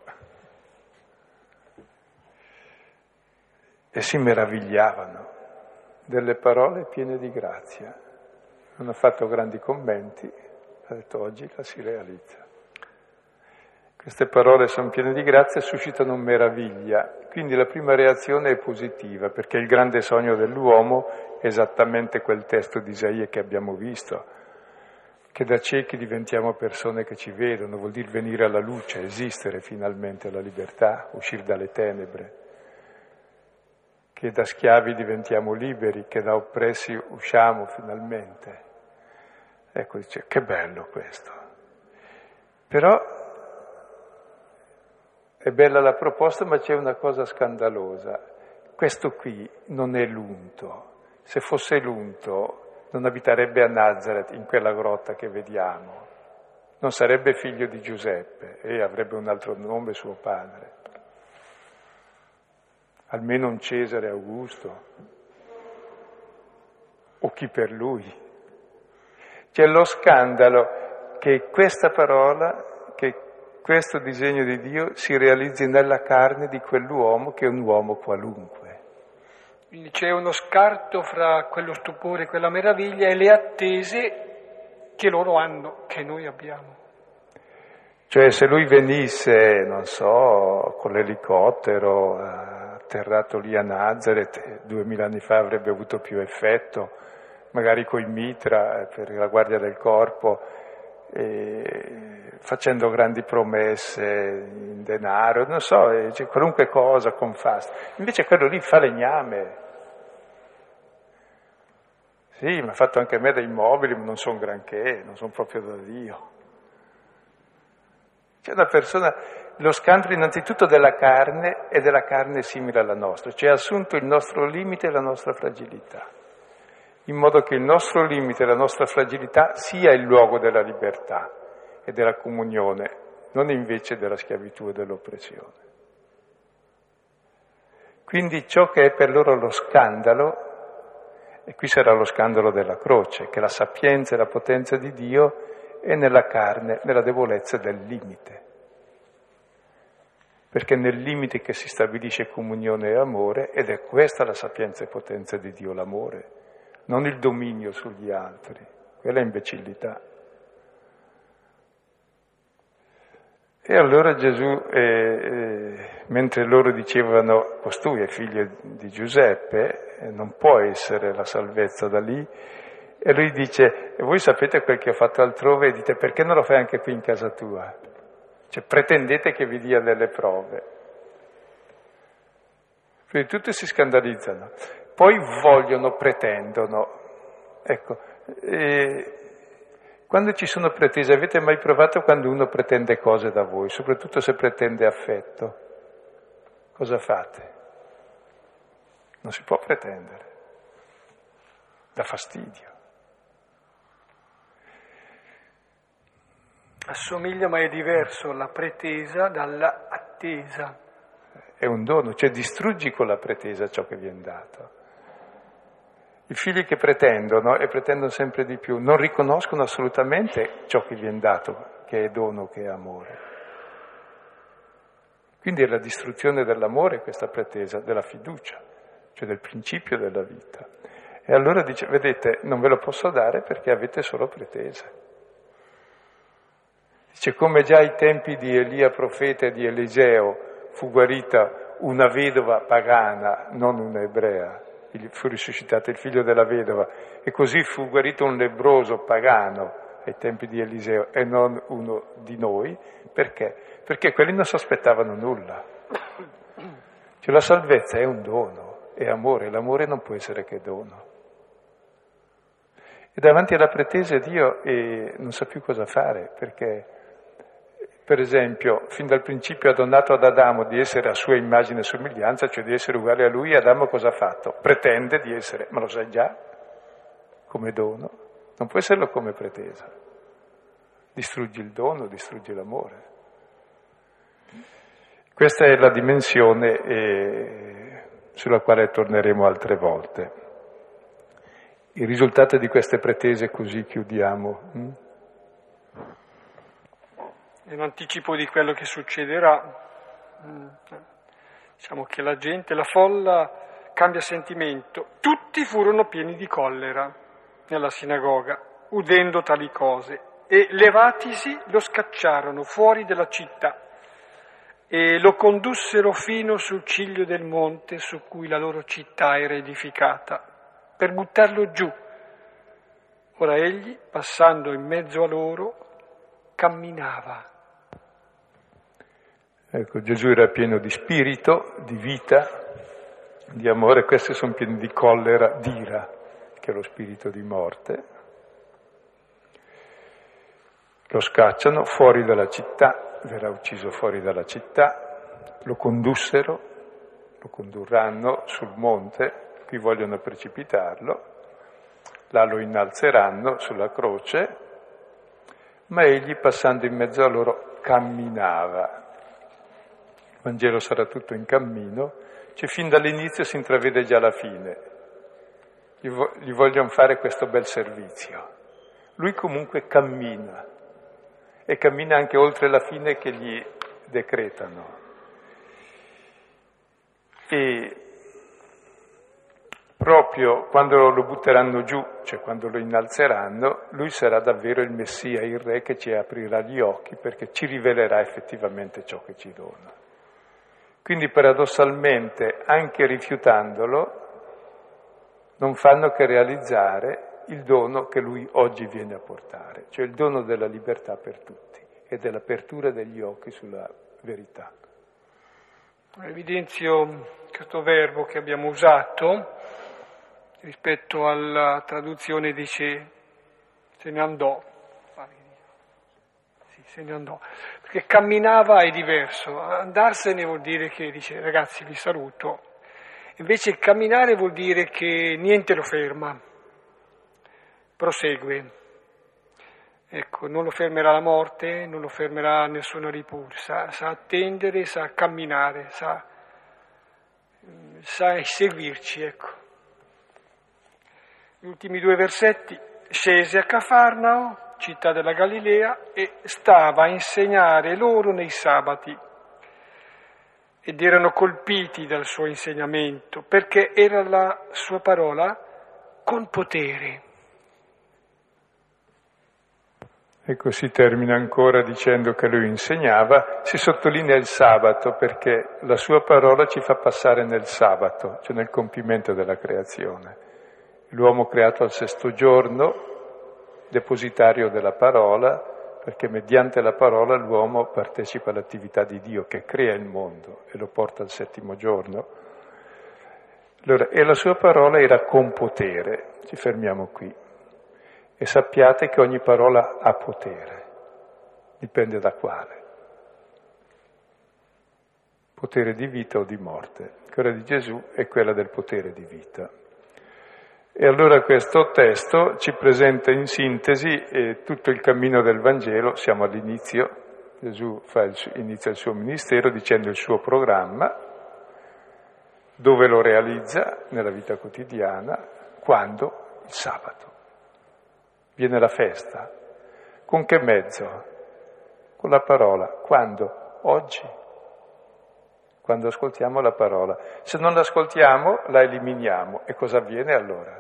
A: E si meravigliavano delle parole piene di grazia. Non ha fatto grandi commenti, ha detto: oggi la si realizza. Queste parole sono piene di grazia e suscitano meraviglia. Quindi la prima reazione è positiva, perché il grande sogno dell'uomo è esattamente quel testo di Isaia che abbiamo visto, che da ciechi diventiamo persone che ci vedono, vuol dire venire alla luce, esistere finalmente alla libertà, uscire dalle tenebre, che da schiavi diventiamo liberi, che da oppressi usciamo finalmente. Ecco, dice, che bello questo. Però è bella la proposta, ma c'è una cosa scandalosa. Questo qui non è l'unto. Se fosse l'unto non abiterebbe a Nazareth, in quella grotta che vediamo. Non sarebbe figlio di Giuseppe e avrebbe un altro nome suo padre. Almeno un Cesare Augusto. O chi per lui. C'è lo scandalo che questa parola, che questo disegno di Dio si realizzi nella carne di quell'uomo che è un uomo qualunque.
B: Quindi c'è uno scarto fra quello stupore, quella meraviglia e le attese che loro hanno, che noi abbiamo.
A: Cioè se lui venisse, non so, con l'elicottero, atterrato lì a Nazareth, duemila anni fa avrebbe avuto più effetto, magari coi mitra per la guardia del corpo, e facendo grandi promesse in denaro, non so, e cioè, qualunque cosa con fasta. Invece quello lì fa legname. Sì, mi ha fatto anche a me dei mobili, ma non sono granché, non sono proprio da Dio. C'è una persona, lo scandalo innanzitutto della carne e della carne simile alla nostra, cioè ha assunto il nostro limite e la nostra fragilità, in modo che il nostro limite e la nostra fragilità sia il luogo della libertà e della comunione, non invece della schiavitù e dell'oppressione. Quindi ciò che è per loro lo scandalo, e qui sarà lo scandalo della croce, che la sapienza e la potenza di Dio è nella carne, nella debolezza del limite. Perché nel limite che si stabilisce comunione e amore, ed è questa la sapienza e potenza di Dio, l'amore, non il dominio sugli altri, quella è imbecillità. E allora Gesù, eh, eh, mentre loro dicevano costui è figlio di Giuseppe, eh, non può essere la salvezza da lì, e lui dice, e voi sapete quel che ho fatto altrove, e dite perché non lo fai anche qui in casa tua? Cioè pretendete che vi dia delle prove. Quindi tutti si scandalizzano, poi vogliono, pretendono. Ecco, e quando ci sono pretese, avete mai provato quando uno pretende cose da voi, soprattutto se pretende affetto? Cosa fate? Non si può pretendere, dà fastidio.
B: Assomiglia, ma è diverso la pretesa dalla attesa.
A: È un dono, cioè distruggi con la pretesa ciò che viene dato. I figli che pretendono, e pretendono sempre di più, non riconoscono assolutamente ciò che viene dato, che è dono, che è amore. Quindi è la distruzione dell'amore questa pretesa, della fiducia, cioè del principio della vita. E allora dice, vedete, non ve lo posso dare perché avete solo pretese. Dice, come già ai tempi di Elia profeta e di Eliseo fu guarita una vedova pagana, non una ebrea, fu risuscitato il figlio della vedova, e così fu guarito un lebbroso pagano ai tempi di Eliseo e non uno di noi. Perché? Perché quelli non si aspettavano nulla. Cioè la salvezza è un dono, è amore, l'amore non può essere che dono. E davanti alla pretesa Dio eh, non sa più cosa fare, perché per esempio fin dal principio ha donato ad Adamo di essere a sua immagine e somiglianza, cioè di essere uguale a lui. Adamo cosa ha fatto? Pretende di essere, ma lo sai già, come dono, non può esserlo come pretesa. Distruggi il dono, distruggi l'amore. Questa è la dimensione eh, sulla quale torneremo altre volte. Il risultato di queste pretese, così chiudiamo. Hm?
B: È un anticipo di quello che succederà. Diciamo che la gente, la folla cambia sentimento. Tutti furono pieni di collera nella sinagoga, udendo tali cose, e levatisi lo scacciarono fuori della città e lo condussero fino sul ciglio del monte su cui la loro città era edificata, per buttarlo giù. Ora egli, passando in mezzo a loro, camminava.
A: Ecco, Gesù era pieno di spirito, di vita, di amore. Questi sono pieni di collera, d'ira, che è lo spirito di morte. Lo scacciano fuori dalla città, verrà ucciso fuori dalla città, lo condussero, lo condurranno sul monte, qui vogliono precipitarlo, là lo innalzeranno sulla croce, ma egli, passando in mezzo a loro, camminava. Il Vangelo sarà tutto in cammino, cioè fin dall'inizio si intravede già la fine. Gli, vo- gli vogliono fare questo bel servizio. Lui comunque cammina, e cammina anche oltre la fine che gli decretano. E proprio quando lo butteranno giù, cioè quando lo innalzeranno, lui sarà davvero il Messia, il Re che ci aprirà gli occhi, perché ci rivelerà effettivamente ciò che ci dona. Quindi paradossalmente, anche rifiutandolo, non fanno che realizzare il dono che lui oggi viene a portare, cioè il dono della libertà per tutti e dell'apertura degli occhi sulla verità.
B: Evidenzio questo verbo che abbiamo usato rispetto alla traduzione, dice se ne andò. Sì, se ne andò. Perché camminava è diverso. Andarsene vuol dire che dice ragazzi vi saluto. Invece camminare vuol dire che niente lo ferma, prosegue. Ecco, non lo fermerà la morte, non lo fermerà nessuna ripulsa, sa attendere, sa camminare, sa, sa seguirci, ecco. Gli ultimi due versetti: scese a Cafarnao, città della Galilea, e stava a insegnare loro nei sabati. Ed erano colpiti dal suo insegnamento, perché era la sua parola con potere.
A: E così termina ancora dicendo che lui insegnava, si sottolinea il sabato perché la sua parola ci fa passare nel sabato, cioè nel compimento della creazione. L'uomo creato al sesto giorno, depositario della parola, perché mediante la parola l'uomo partecipa all'attività di Dio che crea il mondo e lo porta al settimo giorno. Allora, e la sua parola era con potere, ci fermiamo qui. E sappiate che ogni parola ha potere, dipende da quale. Potere di vita o di morte. Quella di Gesù è quella del potere di vita. E allora questo testo ci presenta in sintesi eh, tutto il cammino del Vangelo. Siamo all'inizio, Gesù fa il suo, inizia il suo ministero dicendo il suo programma, dove lo realizza nella vita quotidiana, quando? Il sabato. Viene la festa. Con che mezzo? Con la parola. Quando? Oggi. Quando ascoltiamo la parola. Se non l'ascoltiamo, la eliminiamo. E cosa avviene allora?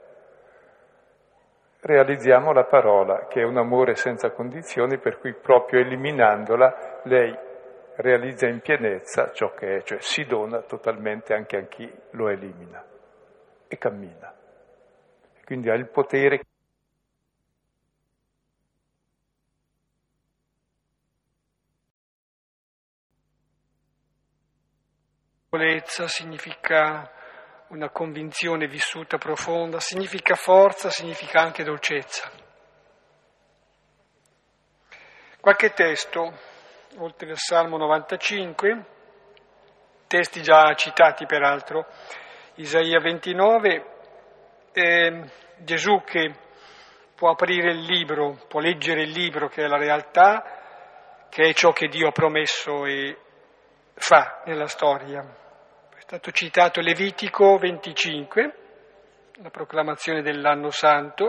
A: Realizziamo la parola, che è un amore senza condizioni, per cui proprio eliminandola, lei realizza in pienezza ciò che è, cioè si dona totalmente anche a chi lo elimina. E cammina. Quindi ha il potere.
B: Significa una convinzione vissuta profonda, significa forza, significa anche dolcezza. Qualche testo, oltre al Salmo novantacinque, testi già citati peraltro, Isaia ventinove, eh, Gesù che può aprire il libro, può leggere il libro che è la realtà, che è ciò che Dio ha promesso e fa nella storia. È stato citato Levitico venticinque, la proclamazione dell'anno santo.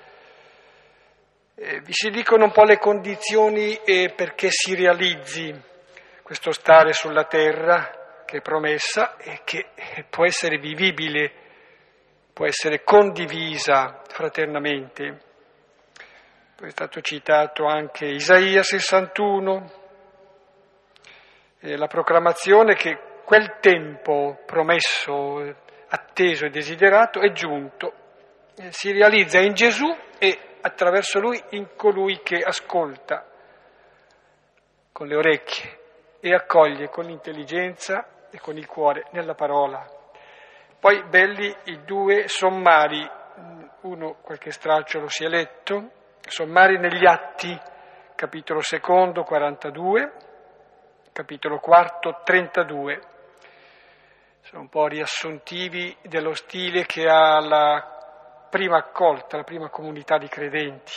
B: Eh, vi si dicono un po' le condizioni eh, perché si realizzi questo stare sulla terra che è promessa e che può essere vivibile, può essere condivisa fraternamente. Poi è stato citato anche Isaia sessantuno, eh, la proclamazione che quel tempo promesso, atteso e desiderato è giunto, eh, si realizza in Gesù e attraverso Lui in colui che ascolta con le orecchie e accoglie con l'intelligenza e con il cuore nella parola. Poi belli i due sommari, uno qualche stralcio lo si è letto, sommari negli Atti, capitolo secondo, quarantadue, capitolo quarto, trentadue. Sono un po' riassuntivi dello stile che ha la prima accolta, la prima comunità di credenti.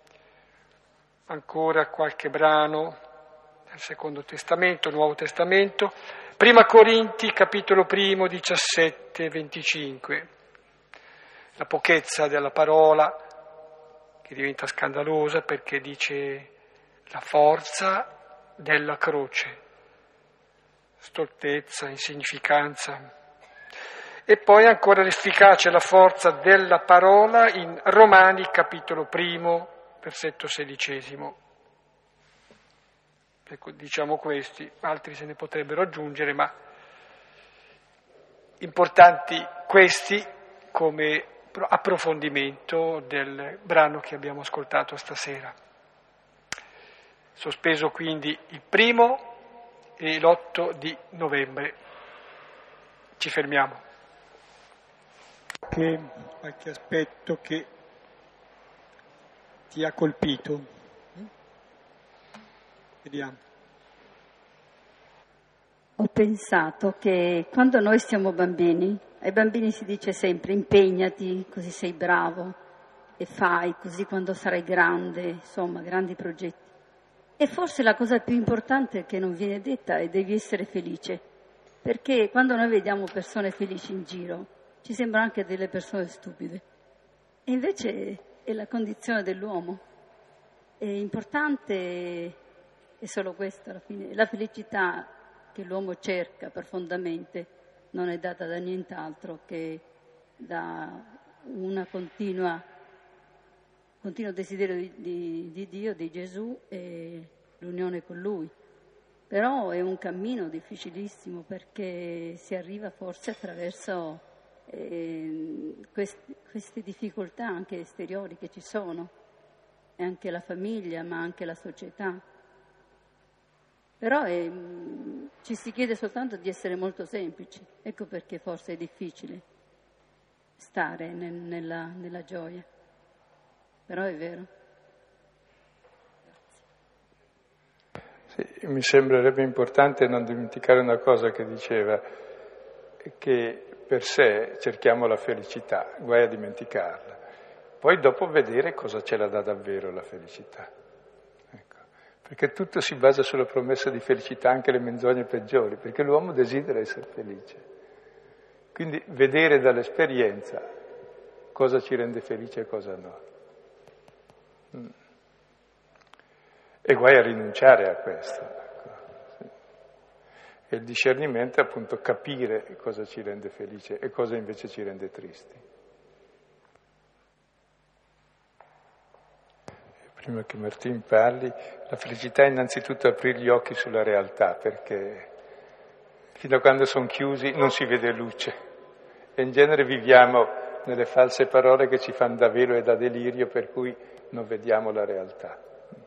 B: Ancora qualche brano del Secondo Testamento, Nuovo Testamento, Prima Corinti, capitolo primo, diciassette, venticinque. La pochezza della parola che diventa scandalosa perché dice la forza della croce. Stoltezza, insignificanza. E poi ancora l'efficacia e la forza della parola in Romani, capitolo primo, versetto sedicesimo. Ecco, diciamo questi, altri se ne potrebbero aggiungere, ma importanti questi come approfondimento del brano che abbiamo ascoltato stasera. Sospeso quindi il primo e l'otto di novembre. Ci fermiamo.
C: Che qualche aspetto che ti ha colpito? Vediamo.
D: Ho pensato che quando noi siamo bambini, ai bambini si dice sempre impegnati, così sei bravo, e fai, così quando sarai grande, insomma, grandi progetti. E forse la cosa più importante che non viene detta è devi essere felice, perché quando noi vediamo persone felici in giro, ci sembrano anche delle persone stupide. E invece è la condizione dell'uomo. È importante, è solo questo alla fine, la felicità che l'uomo cerca profondamente non è data da nient'altro che da una continua, continuo desiderio di, di, di Dio, di Gesù e l'unione con Lui. Però è un cammino difficilissimo perché si arriva forse attraverso eh, quest, queste difficoltà anche esteriori che ci sono, e anche la famiglia ma anche la società. Però è, ci si chiede soltanto di essere molto semplici, ecco perché forse è difficile stare nel, nella, nella gioia, però è vero.
A: Sì, mi sembrerebbe importante non dimenticare una cosa che diceva, che per sé cerchiamo la felicità, guai a dimenticarla, poi dopo vedere cosa ce la dà davvero la felicità. Perché tutto si basa sulla promessa di felicità, anche le menzogne peggiori, perché l'uomo desidera essere felice. Quindi vedere dall'esperienza cosa ci rende felice e cosa no. E guai a rinunciare a questo. E il discernimento è appunto capire cosa ci rende felice e cosa invece ci rende tristi. Prima che Martin parli, la felicità è innanzitutto aprire gli occhi sulla realtà, perché fino a quando sono chiusi non si vede luce. E in genere viviamo nelle false parole che ci fanno da velo e da delirio, per cui non vediamo la realtà.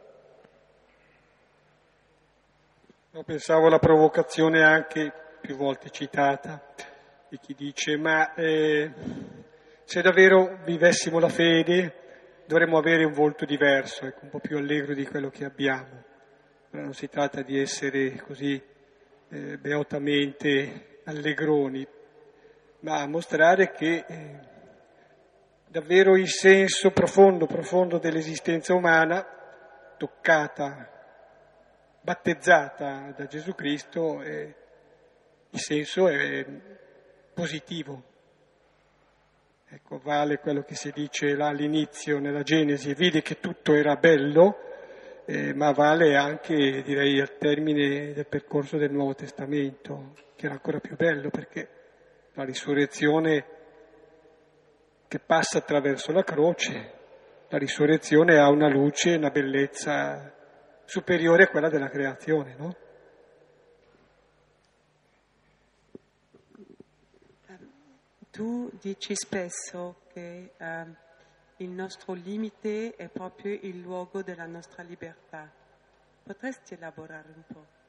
C: No, pensavo alla provocazione anche più volte citata di chi dice ma eh, se davvero vivessimo la fede dovremmo avere un volto diverso, ecco, un po' più allegro di quello che abbiamo. Allora non si tratta di essere così eh, beatamente allegroni, ma mostrare che eh, davvero il senso profondo, profondo dell'esistenza umana, toccata, battezzata da Gesù Cristo, eh, il senso è positivo. Ecco, vale quello che si dice là all'inizio, nella Genesi, vide che tutto era bello, eh, ma vale anche, direi, al termine del percorso del Nuovo Testamento, che era ancora più bello, perché la risurrezione che passa attraverso la croce, la risurrezione ha una luce, una bellezza superiore a quella della creazione, no?
E: Tu dici spesso che eh, il nostro limite è proprio il luogo della nostra libertà. Potresti elaborare un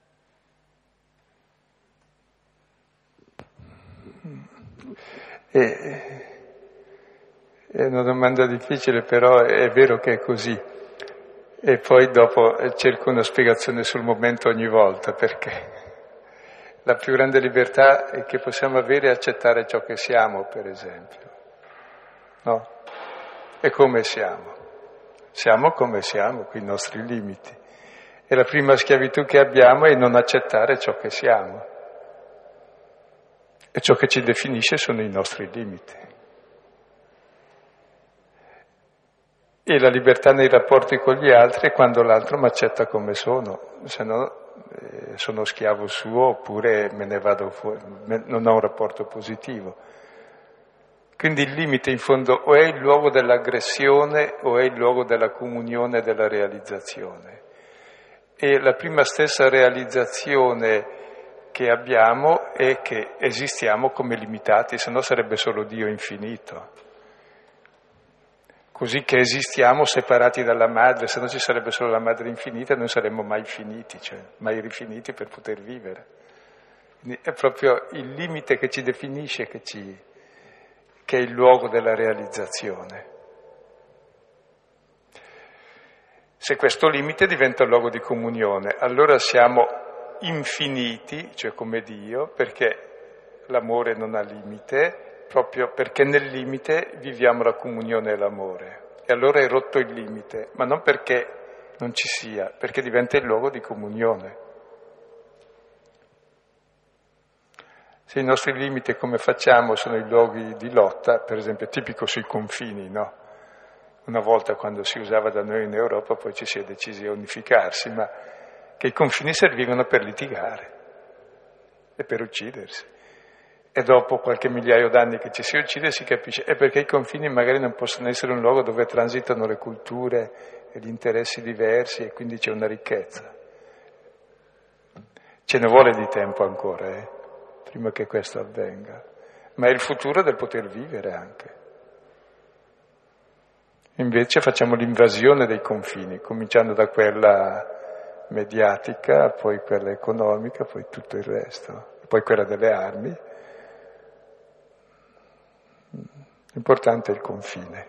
E: po'?
A: È, è una domanda difficile, però è vero che è così. E poi dopo cerco una spiegazione sul momento ogni volta, perché la più grande libertà che possiamo avere è accettare ciò che siamo, per esempio. No? E come siamo? Siamo come siamo, con i nostri limiti. E la prima schiavitù che abbiamo è non accettare ciò che siamo. E ciò che ci definisce sono i nostri limiti. E la libertà nei rapporti con gli altri è quando l'altro mi accetta come sono, se no eh, sono schiavo suo oppure me ne vado fuori, non ho un rapporto positivo. Quindi il limite in fondo o è il luogo dell'aggressione o è il luogo della comunione e della realizzazione. E la prima stessa realizzazione che abbiamo è che esistiamo come limitati, se no sarebbe solo Dio infinito. così che esistiamo separati dalla madre, se no ci sarebbe solo la madre infinita e noi saremmo mai finiti, cioè mai rifiniti per poter vivere. Quindi è proprio il limite che ci definisce, che, ci, che è il luogo della realizzazione. Se questo limite diventa un luogo di comunione, allora siamo infiniti, cioè come Dio, perché l'amore non ha limite, proprio perché nel limite viviamo la comunione e l'amore. E allora è rotto il limite, ma non perché non ci sia, perché diventa il luogo di comunione. Se i nostri limiti, come facciamo, sono i luoghi di lotta, per esempio è tipico sui confini, no? Una volta quando si usava da noi in Europa, poi ci si è decisi a unificarsi, ma che i confini servivano per litigare e per uccidersi. E dopo qualche migliaio d'anni che ci si uccide si capisce, è perché i confini magari non possono essere un luogo dove transitano le culture e gli interessi diversi e quindi c'è una ricchezza. Ce ne vuole di tempo ancora, eh, prima che questo avvenga, ma è il futuro del poter vivere anche. Invece facciamo l'invasione dei confini, cominciando da quella mediatica, poi quella economica, poi tutto il resto, poi quella delle armi. L'importante è il confine.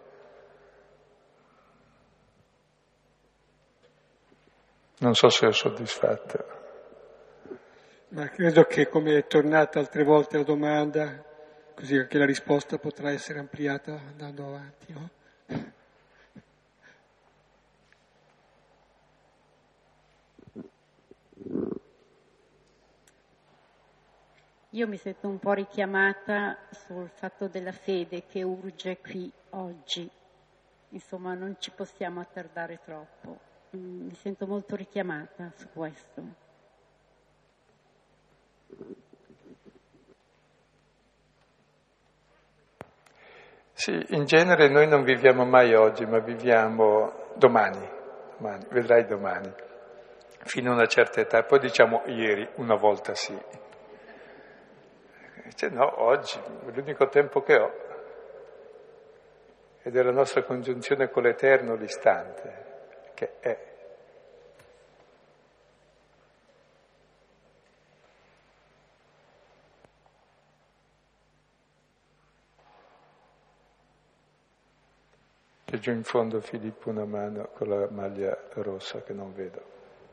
A: Non so se ho soddisfatto.
C: Ma credo che, come è tornata altre volte la domanda, così anche la risposta potrà essere ampliata andando avanti, no?
F: Io mi sento un po' richiamata sul fatto della fede che urge qui oggi. Insomma, non ci possiamo attardare troppo. Mi sento molto richiamata su questo.
A: Sì, in genere noi non viviamo mai oggi, ma viviamo domani, domani, vedrai domani, fino a una certa età, poi diciamo ieri, una volta sì. Dice no, oggi, è l'unico tempo che ho, ed è la nostra congiunzione con l'Eterno l'istante, che è. C'è giù in fondo Filippo una mano con la maglia rossa che non vedo.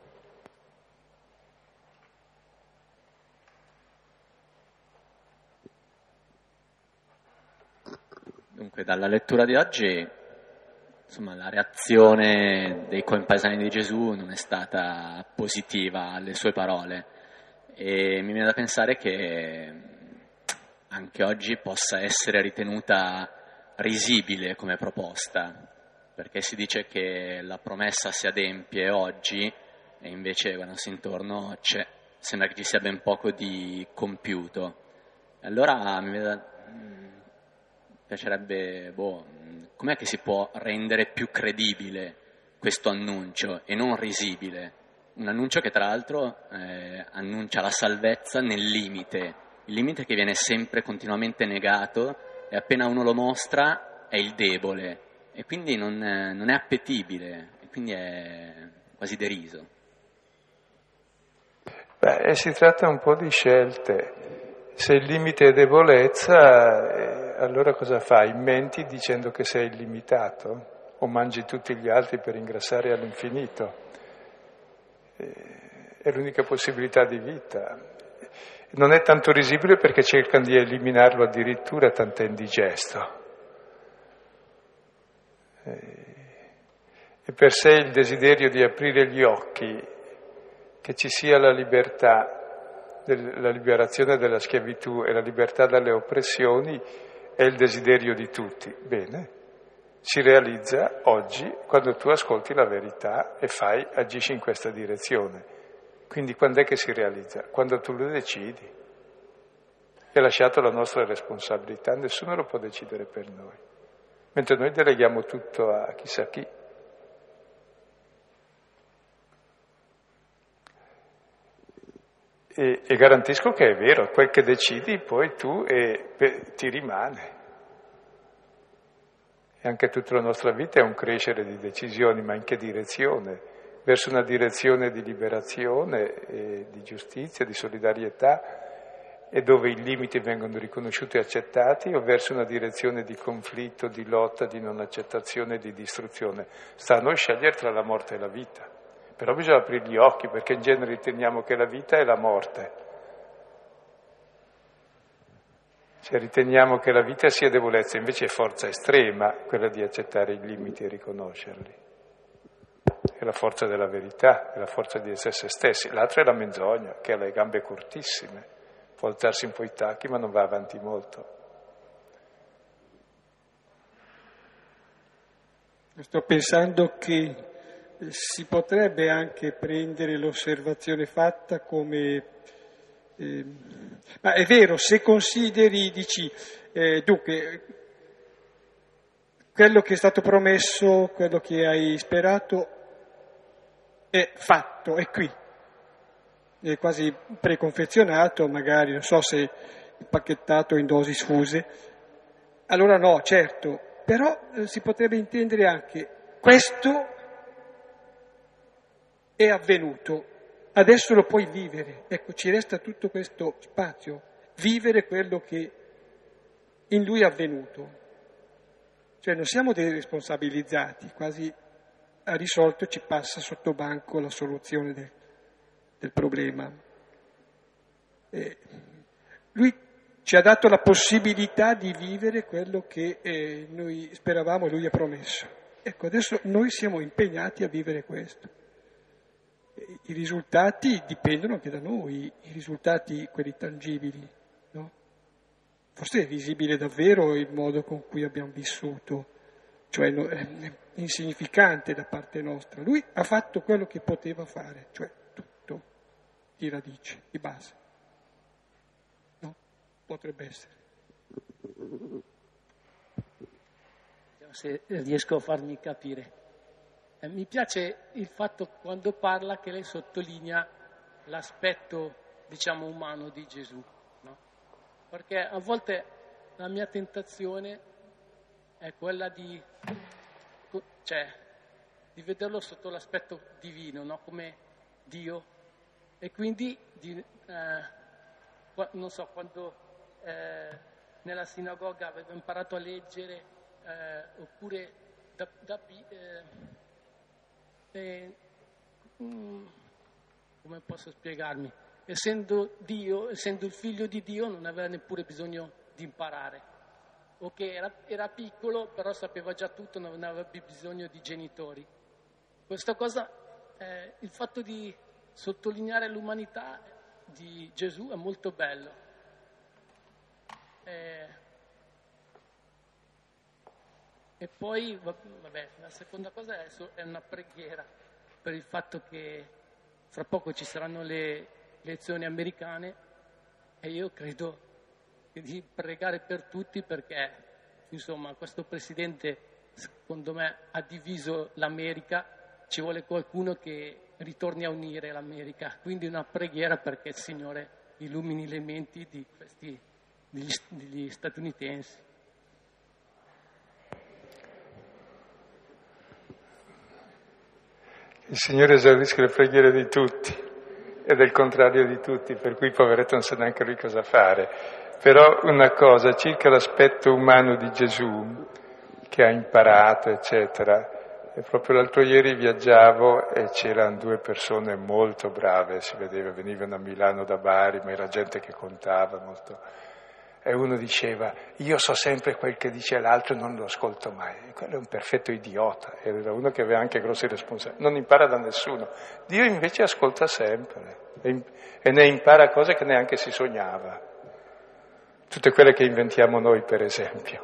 G: Dunque, dalla lettura di oggi, insomma, la reazione dei compaesani di Gesù non è stata positiva alle sue parole e mi viene da pensare che anche oggi possa essere ritenuta risibile come proposta, perché si dice che la promessa si adempie oggi e invece guardandosi intorno c'è, sembra che ci sia ben poco di compiuto. Allora mi viene da, piacerebbe, boh, com'è che si può rendere più credibile questo annuncio e non risibile? Un annuncio che tra l'altro eh, annuncia la salvezza nel limite, il limite che viene sempre continuamente negato e appena uno lo mostra è il debole e quindi non è, non è appetibile e quindi è quasi deriso.
A: Beh, si tratta un po' di scelte. Se il limite è debolezza, eh, allora cosa fai? Menti dicendo che sei illimitato o mangi tutti gli altri per ingrassare all'infinito? Eh, è l'unica possibilità di vita. Non è tanto risibile perché cercano di eliminarlo addirittura, tanto è indigesto. E per sé il desiderio di aprire gli occhi, che ci sia la libertà, la liberazione dalla schiavitù e la libertà dalle oppressioni, è il desiderio di tutti. Bene, si realizza oggi quando tu ascolti la verità e fai, agisci in questa direzione. Quindi quando è che si realizza? Quando tu lo decidi. È lasciato la nostra responsabilità, nessuno lo può decidere per noi. Mentre noi deleghiamo tutto a chissà chi. E, e garantisco che è vero, quel che decidi poi tu e, pe, ti rimane. E anche tutta la nostra vita è un crescere di decisioni, ma in che direzione? Verso una direzione di liberazione, e di giustizia, di solidarietà, e dove i limiti vengono riconosciuti e accettati, o verso una direzione di conflitto, di lotta, di non accettazione, di distruzione. Sta a noi scegliere tra la morte e la vita. Però bisogna aprire gli occhi, perché in genere riteniamo che la vita è la morte. Cioè riteniamo che la vita sia debolezza, invece è forza estrema quella di accettare i limiti e riconoscerli. È la forza della verità, è la forza di essere se stessi. L'altra è la menzogna, che ha le gambe cortissime, può alzarsi un po' i tacchi ma non va avanti molto.
C: Sto pensando che si potrebbe anche prendere l'osservazione fatta come... Eh, ma è vero, se consideri, dici, eh, dunque, quello che è stato promesso, quello che hai sperato, è fatto, è qui, è quasi preconfezionato, magari, non so se impacchettato in dosi sfuse. Allora no, certo, però eh, si potrebbe intendere anche questo è avvenuto, adesso lo puoi vivere. Ecco, ci resta tutto questo spazio, vivere quello che in lui è avvenuto. Cioè non siamo dei responsabilizzati, quasi ha risolto, ci passa sotto banco la soluzione del, del problema. E lui ci ha dato la possibilità di vivere quello che eh, noi speravamo e lui ha promesso. Ecco, adesso noi siamo impegnati a vivere questo. E i risultati dipendono anche da noi, i risultati quelli tangibili, no? Forse è visibile davvero il modo con cui abbiamo vissuto, cioè è insignificante da parte nostra. Lui ha fatto quello che poteva fare, cioè tutto, di radice, di base. No? Potrebbe essere.
H: Se riesco a farmi capire. Eh, mi piace il fatto quando parla che lei sottolinea l'aspetto, diciamo, umano di Gesù, no? Perché a volte la mia tentazione è quella di, cioè, di vederlo sotto l'aspetto divino, no? Come Dio, e quindi di, eh, non so, quando eh, nella sinagoga avevo imparato a leggere, eh, oppure da, da eh, eh, mm, come posso spiegarmi? Essendo Dio, essendo il figlio di Dio, non aveva neppure bisogno di imparare. Ok, era, era piccolo, però sapeva già tutto, non aveva bisogno di genitori. Questa cosa, eh, il fatto di sottolineare l'umanità di Gesù è molto bello. Eh, e poi, vabbè, la seconda cosa è, è una preghiera per il fatto che fra poco ci saranno le elezioni americane e io credo di pregare per tutti perché, insomma, questo presidente, secondo me, ha diviso l'America, ci vuole qualcuno che ritorni a unire l'America, quindi una preghiera perché il Signore illumini le menti di questi, degli, degli statunitensi.
A: Il Signore esaurisce le preghiere di tutti e del contrario di tutti, per cui poveretto non sa neanche lui cosa fare. Però una cosa, circa l'aspetto umano di Gesù, che ha imparato, eccetera, e proprio l'altro ieri viaggiavo e c'erano due persone molto brave, si vedeva, venivano a Milano da Bari, ma era gente che contava molto. E uno diceva, io so sempre quel che dice l'altro e non lo ascolto mai. E quello è un perfetto idiota, era uno che aveva anche grosse responsabilità, non impara da nessuno. Dio invece ascolta sempre e ne impara cose che neanche si sognava. Tutte quelle che inventiamo noi, per esempio.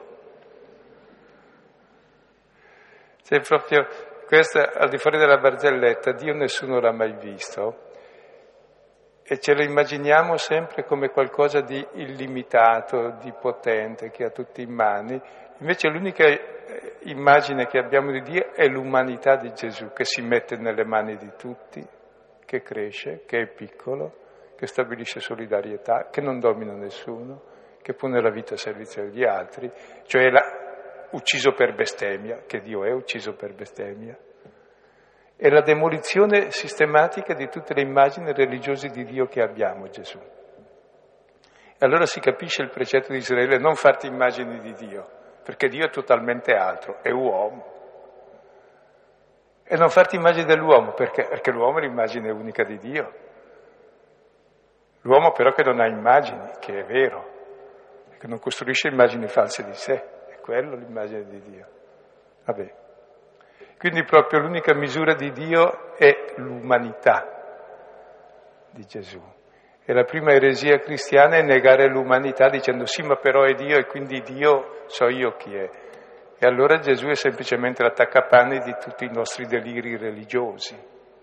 A: C'è proprio questo, al di fuori della barzelletta, Dio nessuno l'ha mai visto. E ce lo immaginiamo sempre come qualcosa di illimitato, di potente, che ha tutti in mani. Invece l'unica immagine che abbiamo di Dio è l'umanità di Gesù, che si mette nelle mani di tutti, che cresce, che è piccolo, che stabilisce solidarietà, che non domina nessuno, che pone la vita a servizio degli altri. Cioè la, ucciso per bestemmia, che Dio è ucciso per bestemmia. È la demolizione sistematica di tutte le immagini religiose di Dio che abbiamo, Gesù. E allora si capisce il precetto di Israele: non farti immagini di Dio, perché Dio è totalmente altro, è uomo. E non farti immagini dell'uomo, perché, perché l'uomo è l'immagine unica di Dio. L'uomo però che non ha immagini, che è vero, che non costruisce immagini false di sé, è quello l'immagine di Dio. Vabbè. Quindi proprio l'unica misura di Dio è l'umanità di Gesù. E la prima eresia cristiana è negare l'umanità dicendo sì, ma però è Dio e quindi Dio so io chi è. E allora Gesù è semplicemente l'attaccapanni di tutti i nostri deliri religiosi.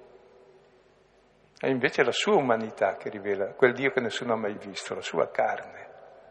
A: E invece è la sua umanità che rivela quel Dio che nessuno ha mai visto, la sua carne.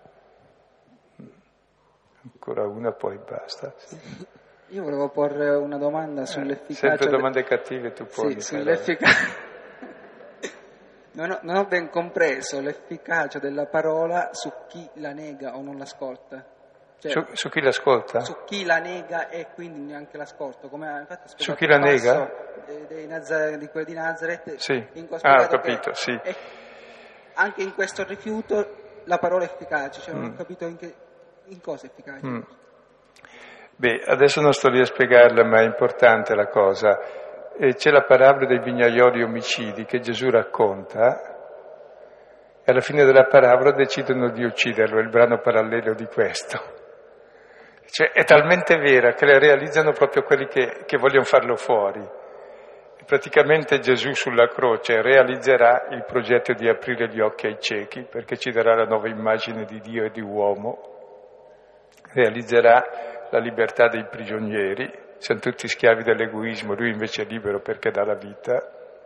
A: Ancora una, poi basta. Sì.
I: Io volevo porre una domanda sull'efficacia...
A: Sempre domande cattive tu poni.
I: Sì, sull'efficacia... non, ho, non ho ben compreso l'efficacia della parola su chi la nega o non l'ascolta. Cioè,
A: su, su chi l'ascolta?
I: Su chi la nega e quindi neanche l'ascolta. Come infatti
A: su chi la nega?
I: Dei, dei Nazare, di quelli di Nazareth.
A: Sì, in ah, ho capito,
I: che
A: sì.
I: È, anche in questo rifiuto la parola è efficace, cioè mm. non ho capito in, che, in cosa è efficace. Mm.
A: Beh, adesso non sto lì a spiegarla, ma è importante la cosa. E c'è la parabola dei vignaioli omicidi che Gesù racconta e alla fine della parabola decidono di ucciderlo, è il brano parallelo di questo. Cioè è talmente vera che la realizzano proprio quelli che, che vogliono farlo fuori. E praticamente Gesù sulla croce realizzerà il progetto di aprire gli occhi ai ciechi, perché ci darà la nuova immagine di Dio e di uomo, realizzerà la libertà dei prigionieri, siamo tutti schiavi dell'egoismo, lui invece è libero perché dà la vita,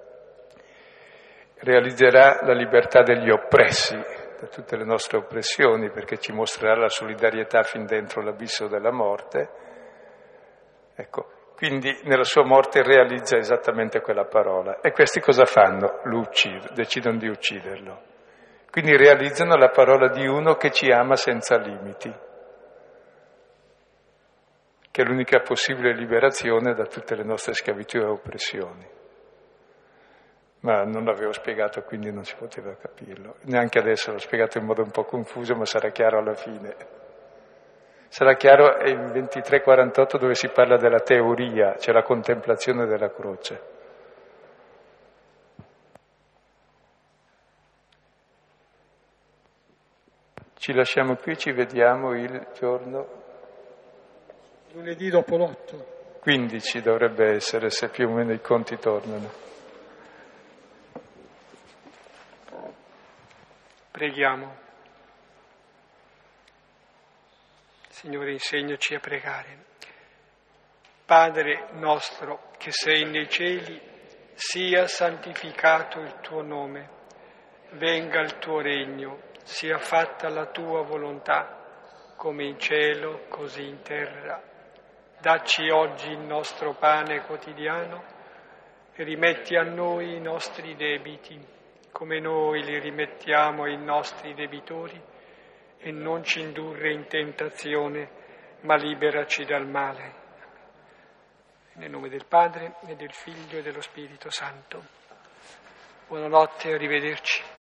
A: realizzerà la libertà degli oppressi da tutte le nostre oppressioni, perché ci mostrerà la solidarietà fin dentro l'abisso della morte. Ecco, quindi nella sua morte realizza esattamente quella parola. E questi cosa fanno? Lo uccidono, decidono di ucciderlo. Quindi realizzano la parola di uno che ci ama senza limiti, che è l'unica possibile liberazione da tutte le nostre schiavitù e oppressioni. Ma non l'avevo spiegato, quindi non si poteva capirlo. Neanche adesso l'ho spiegato in modo un po' confuso, ma sarà chiaro alla fine. Sarà chiaro in ventitré quarantotto dove si parla della teoria, c'è la contemplazione della croce. Ci lasciamo qui, ci vediamo il giorno...
B: Lunedì dopo l'otto.
A: quindici dovrebbe essere, se più o meno i conti tornano.
B: Preghiamo. Signore, insegnaci a pregare. Padre nostro che sei nei cieli, sia santificato il tuo nome, venga il tuo regno, sia fatta la tua volontà, come in cielo, così in terra. Dacci oggi il nostro pane quotidiano e rimetti a noi i nostri debiti, come noi li rimettiamo ai nostri debitori, e non ci indurre in tentazione, ma liberaci dal male. Nel nome del Padre, e del Figlio, e dello Spirito Santo. Buonanotte, arrivederci.